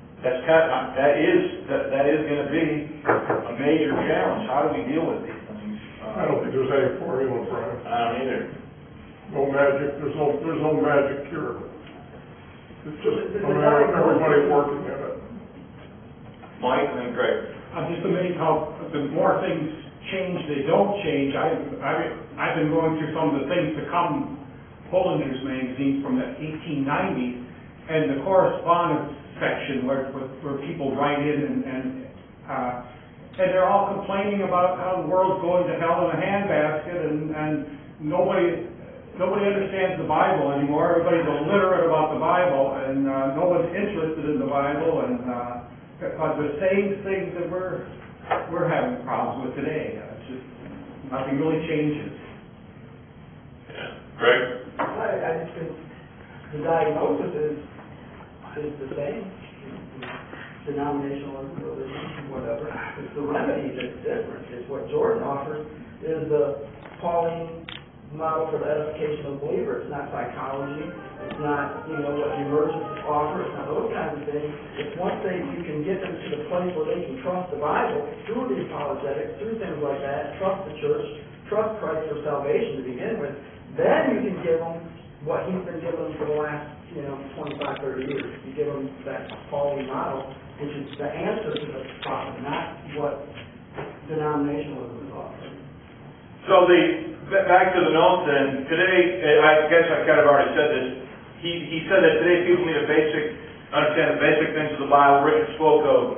Speaker 2: is going to be a major challenge. How do we deal with these things?
Speaker 1: I don't think there's any formula, Brian.
Speaker 2: I don't either.
Speaker 1: No magic, there's no magic cure. It's just a matter of everybody working at it.
Speaker 2: Mike and then Greg.
Speaker 8: I'm just amazed how the more things change, they don't change. I've been going through some of the things to come Hollinger's magazine from the 1890s, and the correspondence section where people write in and they're all complaining about how the world's going to hell in a handbasket, and nobody understands the Bible anymore. Everybody's illiterate about the Bible, and no one's interested in the Bible, and the same things that we're having problems with today. It's just nothing really changes.
Speaker 2: Yeah, Greg.
Speaker 7: I just think the diagnosis is the same. Denominationalism, religion, whatever. It's the remedy that's different. It's what Jordan offers is the Pauline model for the edification of the believer. It's not psychology. It's not, what the emergence offer. It's not those kinds of things. It's once you can get them to the place where they can trust the Bible through the apologetics, through things like that, trust the church, trust Christ for salvation to begin with, then you can give them what he's been giving them for the last, 25, 30 years. You give them that Pauline model, which is the answer to the problem, not what denominationalism is offering.
Speaker 2: So back to the notes then, today, I guess I kind of already said this, he said that today people need understand the basic things of the Bible. Richard spoke of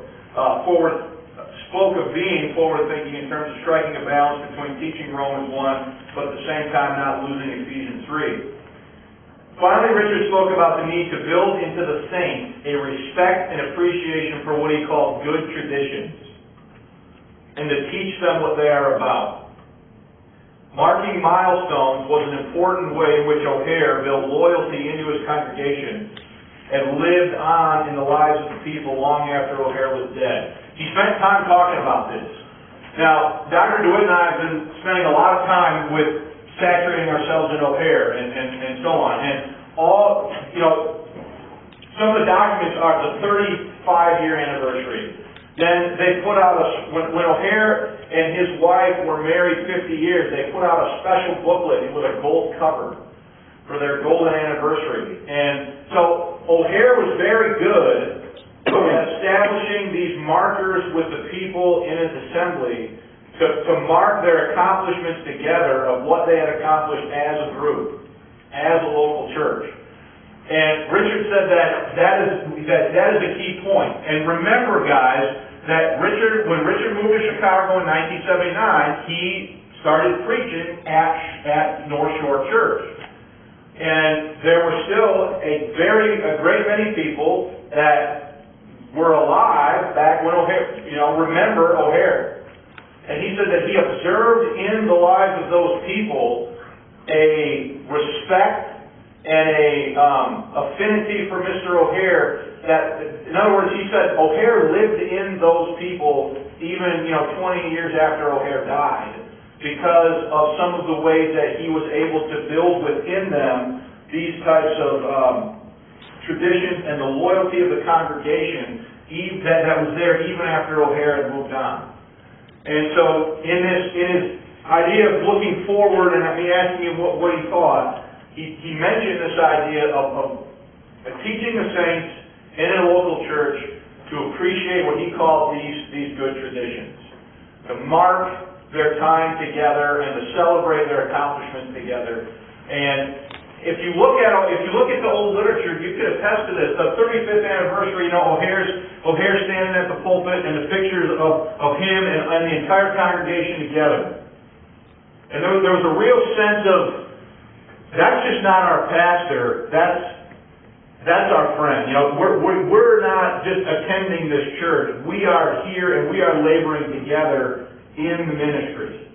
Speaker 2: being forward-thinking in terms of striking a balance between teaching Romans 1, but at the same time not losing Ephesians 3. Finally, Richard spoke about the need to build into the saints a respect and appreciation for what he called good traditions, and to teach them what they are about. Marking milestones was an important way in which O'Hare built loyalty into his congregation and lived on in the lives of the people long after O'Hare was dead. He spent time talking about this. Now, Dr. DeWitt and I have been spending a lot of time with saturating ourselves in O'Hare and so on. And all, some of the documents are the 35-year anniversary. Then they put out when O'Hare and his wife were married 50 years, they put out a special booklet with a gold cover for their golden anniversary. And so O'Hare was very good at establishing these markers with the people in his assembly to mark their accomplishments together of what they had accomplished as a group, as a local church. And Richard said that is a key point. And remember, guys, that when Richard moved to Chicago in 1979, he started preaching at North Shore Church. And there were still a great many people that were alive back when O'Hare, remember O'Hare. And he said that he observed in the lives of those people a respect and a affinity for Mr. O'Hare that, in other words, he said O'Hare lived in those people even, 20 years after O'Hare died because of some of the ways that he was able to build within them these types of traditions and the loyalty of the congregation that was there even after O'Hare had moved on. And so, in his idea of looking forward and me asking him what he thought, he mentioned this idea of teaching the saints in a local church to appreciate what he called these good traditions, to mark their time together and to celebrate their accomplishments together. And if you look at the old literature, you could attest to this. The 35th anniversary, O'Hare's standing at the pulpit, and the pictures of him and the entire congregation together. And there was a real sense of, that's just not our pastor, that's our friend. We're not just attending this church. We are here and we are laboring together in the ministry.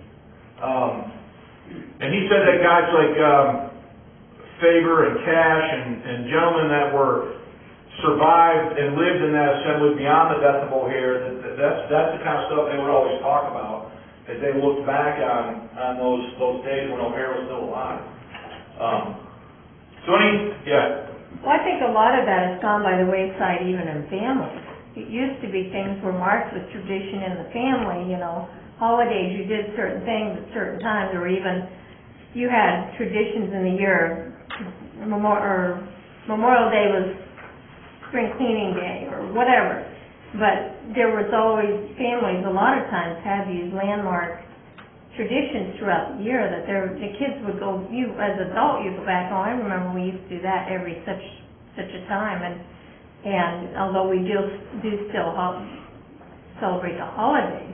Speaker 2: And he said that guys like Faber and Cash and gentlemen that were survived and lived in that assembly beyond the death of O'Hare, that's the kind of stuff they would always talk about as they looked back on those days when O'Hare was still alive.
Speaker 9: Well, I think a lot of that has gone by the wayside even in families. It used to be things were marked with tradition in the family, holidays, you did certain things at certain times, or even you had traditions in the year. Memorial Day was spring cleaning day or whatever. But there was always, families a lot of times had these landmark traditions throughout the year that the kids would go, as an adult you go back, I remember we used to do that every such a time, and although we do still celebrate the holidays,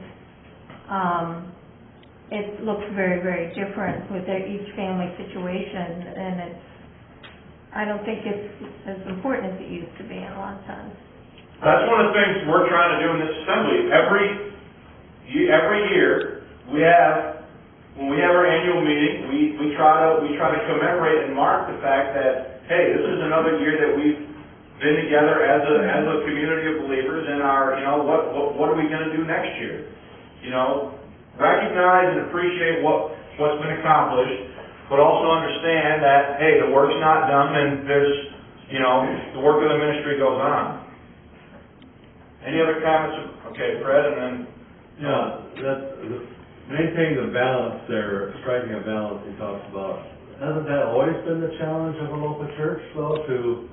Speaker 9: it looks very, very different with each family situation, and I don't think it's as important as it used to be a lot of times.
Speaker 2: That's one of the things we're trying to do in this assembly. Every year, when we have our annual meeting, we try to commemorate and mark the fact that, hey, this is another year that we've been together as a community of believers, and what are we going to do next year? Recognize and appreciate what's been accomplished, but also understand that, hey, the work's not done, and there's, the work of the ministry goes on. Any other comments? Okay, Fred, and then...
Speaker 5: Maintaining the balance there, striking a balance he talks about. Hasn't that always been the challenge of a local church, though, to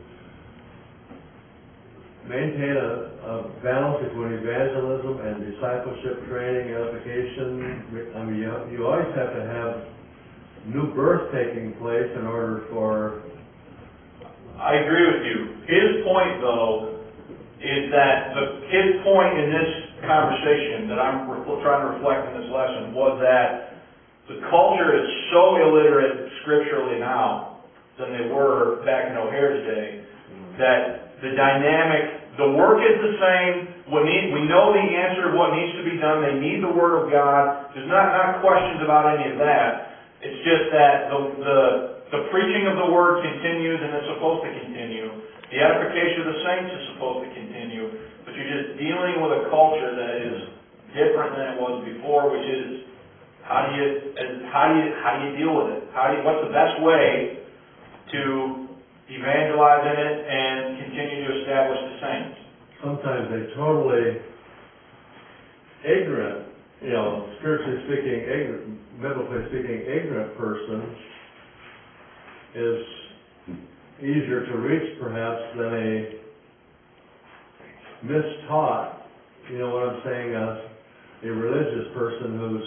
Speaker 5: maintain a balance between evangelism and discipleship, training, edification? I mean, you always have to have new birth taking place in order for...
Speaker 2: I agree with you. His point, though, is that his point in this conversation that I'm trying to reflect in this lesson was that the culture is so illiterate scripturally now than they were back in O'Hare's day, that the dynamic, the work is the same. We know the answer of what needs to be done. They need the Word of God. There's not questions about any of that. It's just that the preaching of the Word continues, and it's supposed to continue. The edification of the saints is supposed to continue, but you're just dealing with a culture that is different than it was before, which is how do you deal with it? What's the best way to evangelize in it and continue to establish the saints?
Speaker 5: Sometimes a totally ignorant, spiritually speaking, biblically speaking, ignorant person is easier to reach perhaps than a mistaught, you know what I'm saying, a religious person who's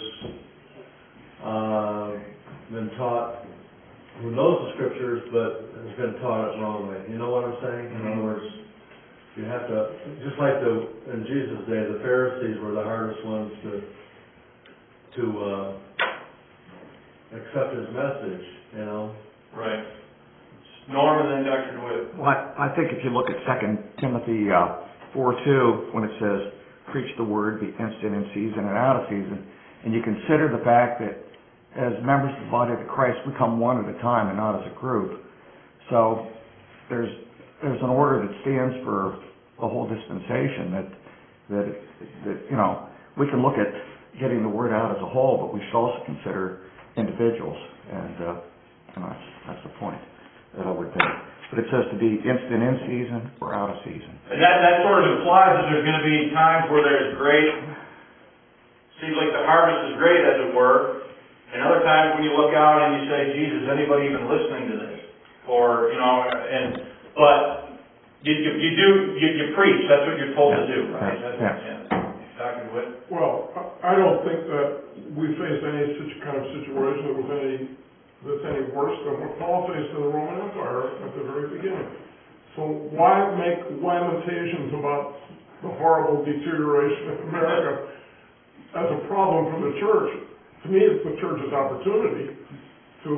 Speaker 5: been taught, who knows the scriptures but has been taught it wrongly. You know what I'm saying? In other words, you have to, just like in Jesus' day, the Pharisees were the hardest ones to accept his message,
Speaker 2: Right. Norm and then Dr. DeWitt.
Speaker 4: Well, I think if you look at 2 Timothy 4:2, when it says, preach the word, be instant in season and out of season, and you consider the fact that as members of the body of Christ, we come one at a time and not as a group. So there's an order that stands for the whole dispensation that we can look at getting the word out as a whole, but we should also consider individuals, and that's the point that I would think. But it says to be instant in season or out of season.
Speaker 2: And that sort of implies that there's going to be times where there's seems like the harvest is great, as it were, and other times when you look out and you say, Jesus, is anybody even listening to this? Or, but you preach, that's what you're told to do, right? Dr. DeWitt?
Speaker 1: Well, I don't think that we faced any such kind of situation that was any that's any worse than what Paul faced in the Roman Empire at the very beginning. So why make lamentations about the horrible deterioration of America as a problem for the church? To me, it's the church's opportunity to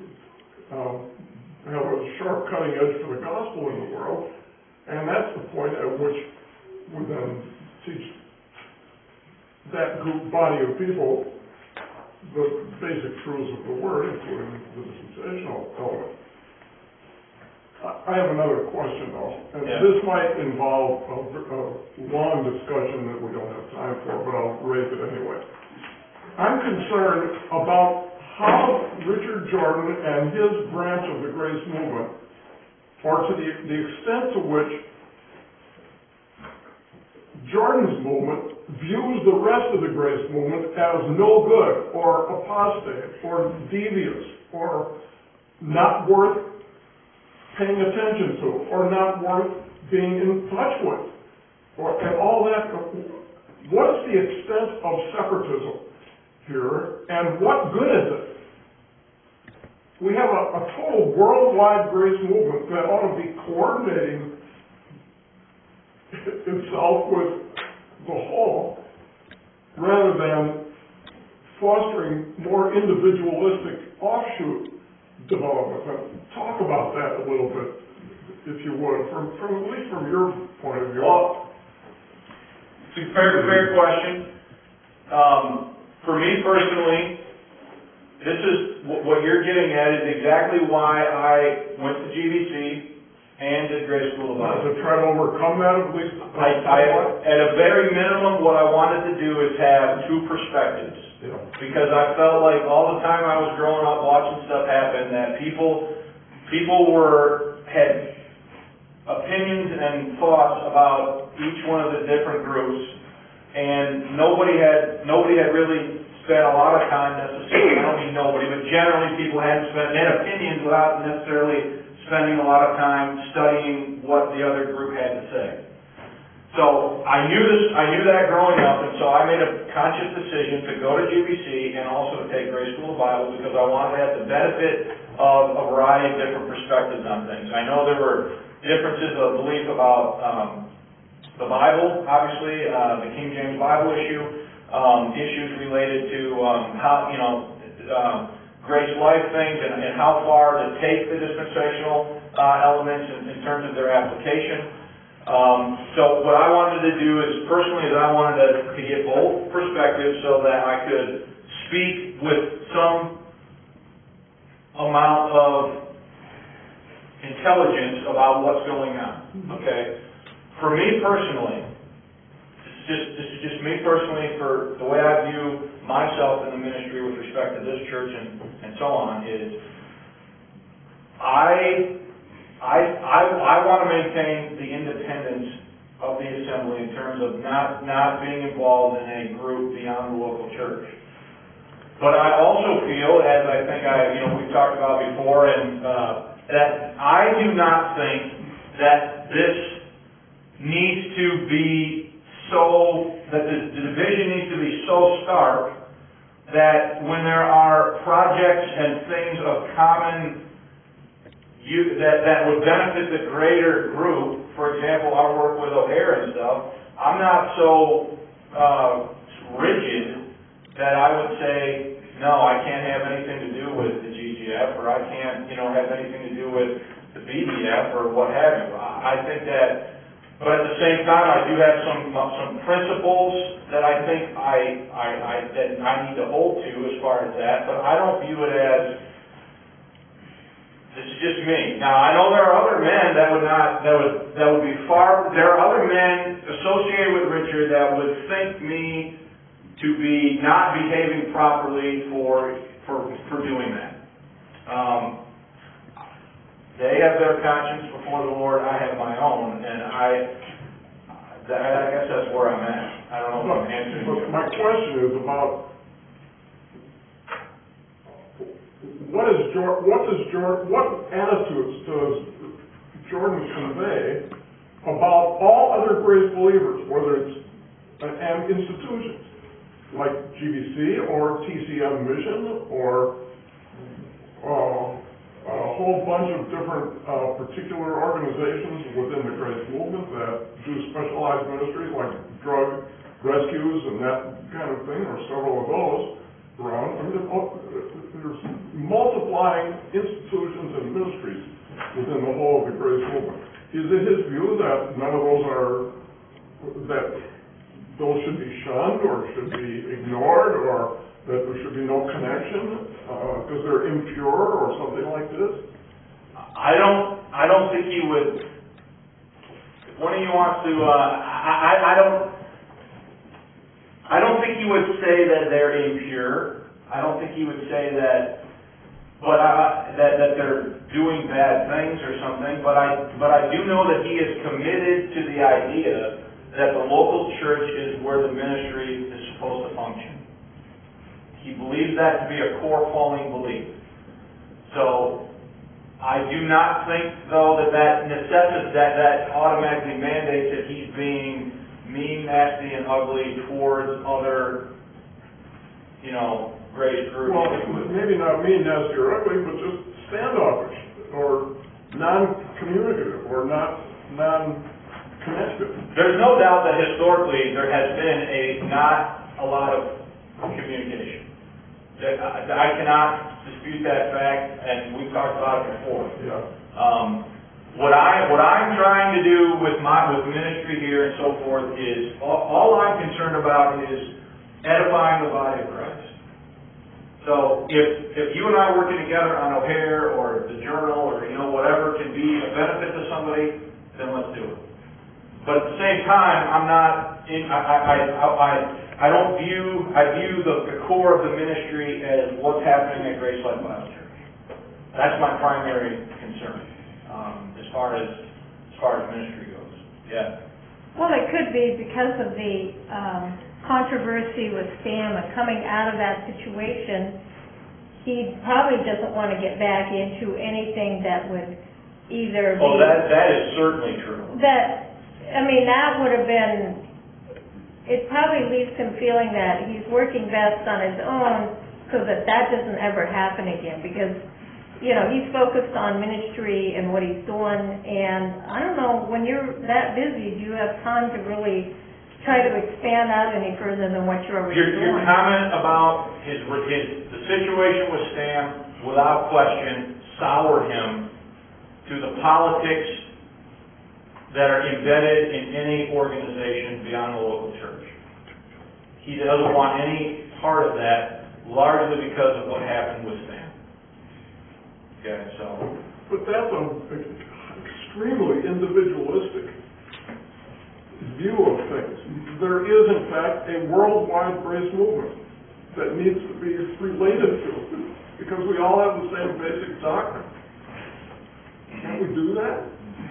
Speaker 1: have a sharp cutting edge for the gospel in the world, and that's the point at which we then teach that group body of people the basic truths of the word, including the dispensational element. I have another question, though, and this might involve a long discussion that we don't have time for, but I'll raise it anyway. I'm concerned about how Richard Jordan and his branch of the Grace Movement, or to the extent to which Jordan's movement views the rest of the Grace Movement as no good, or apostate, or devious, or not worth paying attention to, or not worth being in touch with, and all that. What is the extent of separatism here, and what good is it? We have a total worldwide Grace Movement that ought to be coordinating itself with the whole, rather than fostering more individualistic offshoot development. Talk about that a little bit, if you would, from at least from your point of view.
Speaker 2: Well, it's a fair question. For me personally, this is what you're getting at is exactly why I went to GBC and did Grace School of Bible.
Speaker 1: To try to overcome that, at least?
Speaker 2: At a very minimum, what I wanted to do is have two perspectives.
Speaker 1: Yeah.
Speaker 2: Because I felt like all the time I was growing up watching stuff happen, that people had opinions and thoughts about each one of the different groups, and nobody had really spent a lot of time necessarily, I don't mean nobody, but generally people had opinions without necessarily spending a lot of time studying what the other group had to say. So I knew that growing up, and so I made a conscious decision to go to GBC and also to take Grace School of Bible, because I wanted to have the benefit of a variety of different perspectives on things. I know there were differences of belief about the Bible, obviously, the King James Bible issue, issues related to Grace Life things, and how far to take the dispensational elements in terms of their application. So what I wanted to do is, personally, I wanted to get both perspectives so that I could speak with some amount of intelligence about what's going on. Okay? For me personally, this is just me personally, for the way I view myself in the ministry with respect to this church and so on, is I want to maintain the independence of the assembly in terms of not being involved in a group beyond the local church. But I also feel, as I think we've talked about before, and that I do not think that this needs to be that the division needs to be so stark that when there are projects and things of common that would benefit the greater group, for example, our work with O'Hare and stuff, I'm not so rigid that I would say, no, I can't have anything to do with the GGF, or I can't, have anything to do with the BDF, or what have you. I think that. But at the same time, I do have some principles that I think that I need to hold to as far as that. But I don't view it as, this is just me. Now I know there are other men that would be far. There are other men associated with Richard that would think me to be not behaving properly for doing that. They have their conscience before the Lord, I have my own, and I guess that's where I'm at. I don't know if I'm answering you.
Speaker 1: But my question is about what attitudes does Jordan convey about all other Grace believers, whether it's and institutions like GBC or TCM Mission or a whole bunch of different, particular organizations within the Grace Movement that do specialized ministries like drug rescues and that kind of thing, or several of those around. I mean, there's multiplying institutions and ministries within the whole of the Grace Movement. Is it his view that none of those that those should be shunned or should be ignored, or that there should be no connection because they're impure or something like this?
Speaker 2: I don't think he would. If one of you wants to, I don't think he would say that they're impure. I don't think he would say that, that they're doing bad things or something. But I do know that he is committed to the idea that the local church is where the ministry is supposed to function. He believes that to be a core Pauline belief. So I do not think, though, that automatically mandates that he's being mean, nasty, and ugly towards other, Grace groups.
Speaker 1: Well, maybe not mean, nasty, or ugly, but just standoffish, or non-communicative, or non-connected.
Speaker 2: There's no doubt that historically there has been not a lot of communication. I cannot dispute that fact, and we've talked about it before.
Speaker 1: Yeah.
Speaker 2: What I'm trying to do with ministry here and so forth is all I'm concerned about is edifying the body of Christ. So if you and I are working together on O'Hare or the Journal or whatever can be a benefit to somebody, then let's do it. But at the same time, I view the core of the ministry as what's happening at Grace Life Bible Church. That's my primary concern as far as ministry goes. Yeah.
Speaker 9: Well, it could be because of the controversy with Sam and coming out of that situation. He probably doesn't want to get back into anything that would either be...
Speaker 2: Oh, that is certainly true.
Speaker 9: That would have been... It probably leaves him feeling that he's working best on his own so that doesn't ever happen again, because he's focused on ministry and what he's doing, and I don't know, when you're that busy, do you have time to really try to expand out any further than what you're already doing?
Speaker 2: Your comment about the situation with Sam, without question, soured him to the politics that are embedded in any organization beyond the local church. He doesn't want any part of that, largely because of what happened with Sam. Okay, so...
Speaker 1: But that's an extremely individualistic view of things. There is, in fact, a worldwide Grace Movement that needs to be related to, because we all have the same basic doctrine. Can't we do that?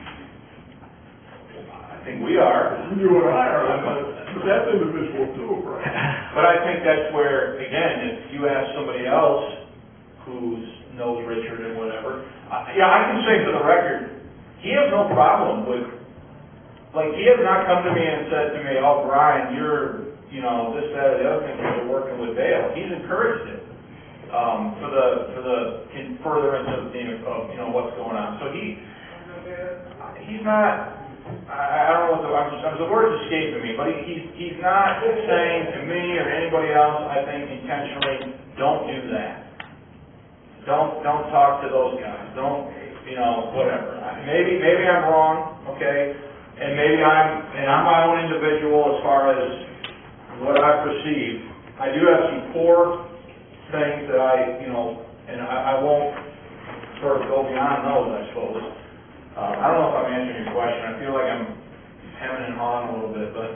Speaker 2: I think we are.
Speaker 1: You and I are, but that's individual too, right?
Speaker 2: But I think that's where, again, if you ask somebody else who knows Richard and whatever, I can say for the record, he has no problem with, he has not come to me and said to me, oh, Brian, you're, this, that, or the other thing, because you're working with Dale. He's encouraged it for the furtherance of what's going on. So he's not... I don't know what the words escaping me, but he's not saying to me or anybody else, I think, intentionally, don't do that. Don't talk to those guys. Don't, whatever. Maybe I'm wrong, okay? And maybe I'm my own individual as far as what I perceive. I do have some poor things that and I won't sort of go beyond those, I suppose. I don't know if I'm answering your question. I feel like I'm hemming and hawing a little bit, but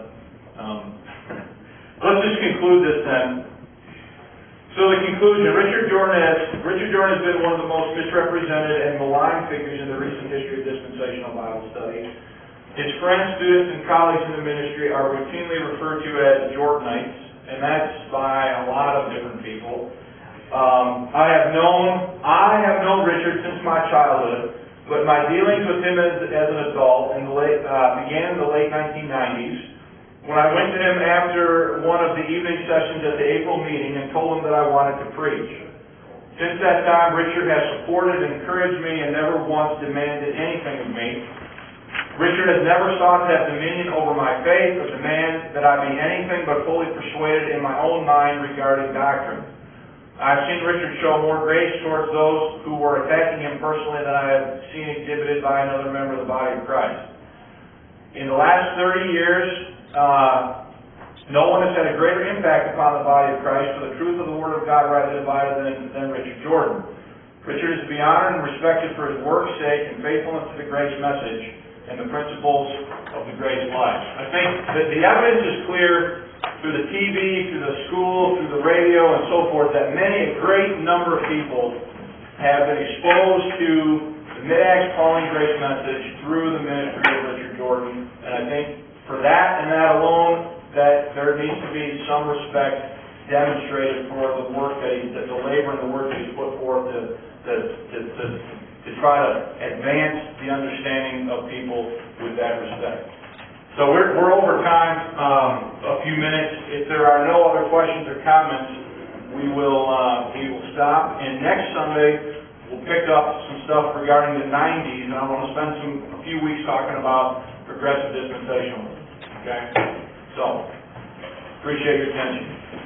Speaker 2: let's just conclude this then. So the conclusion, Richard Jordan has been one of the most misrepresented and maligned figures in the recent history of dispensational Bible studies. His friends, students, and colleagues in the ministry are routinely referred to as Jordanites, and that's by a lot of different people. I have known Richard since my childhood. But my dealings with him as an adult began in the late 1990s when I went to him after one of the evening sessions at the April meeting and told him that I wanted to preach. Since that time, Richard has supported and encouraged me and never once demanded anything of me. Richard has never sought to have dominion over my faith or demand that I be anything but fully persuaded in my own mind regarding doctrine. I've seen Richard show more grace towards those who were attacking him personally than I have seen exhibited by another member of the body of Christ. In the last 30 years, no one has had a greater impact upon the body of Christ for the truth of the Word of God rightly divided than Richard Jordan. Richard is to be honored and respected for his work's sake and faithfulness to the grace message and the principles of the grace life. I think that the evidence is clear through the TV, through the school, through the radio, and so forth, that a great number of people have been exposed to the Mid-Acts Calling Grace message through the ministry of Richard Jordan. And I think for that and that alone, that there needs to be some respect demonstrated for the work that the labor and the work that he's put forth to try to advance the understanding of people with that respect. So we're over time, a few minutes. If there are no other questions or comments, we will stop. And next Sunday, we'll pick up some stuff regarding the 90s, and I want to spend a few weeks talking about progressive dispensationalism. Okay? So, appreciate your attention.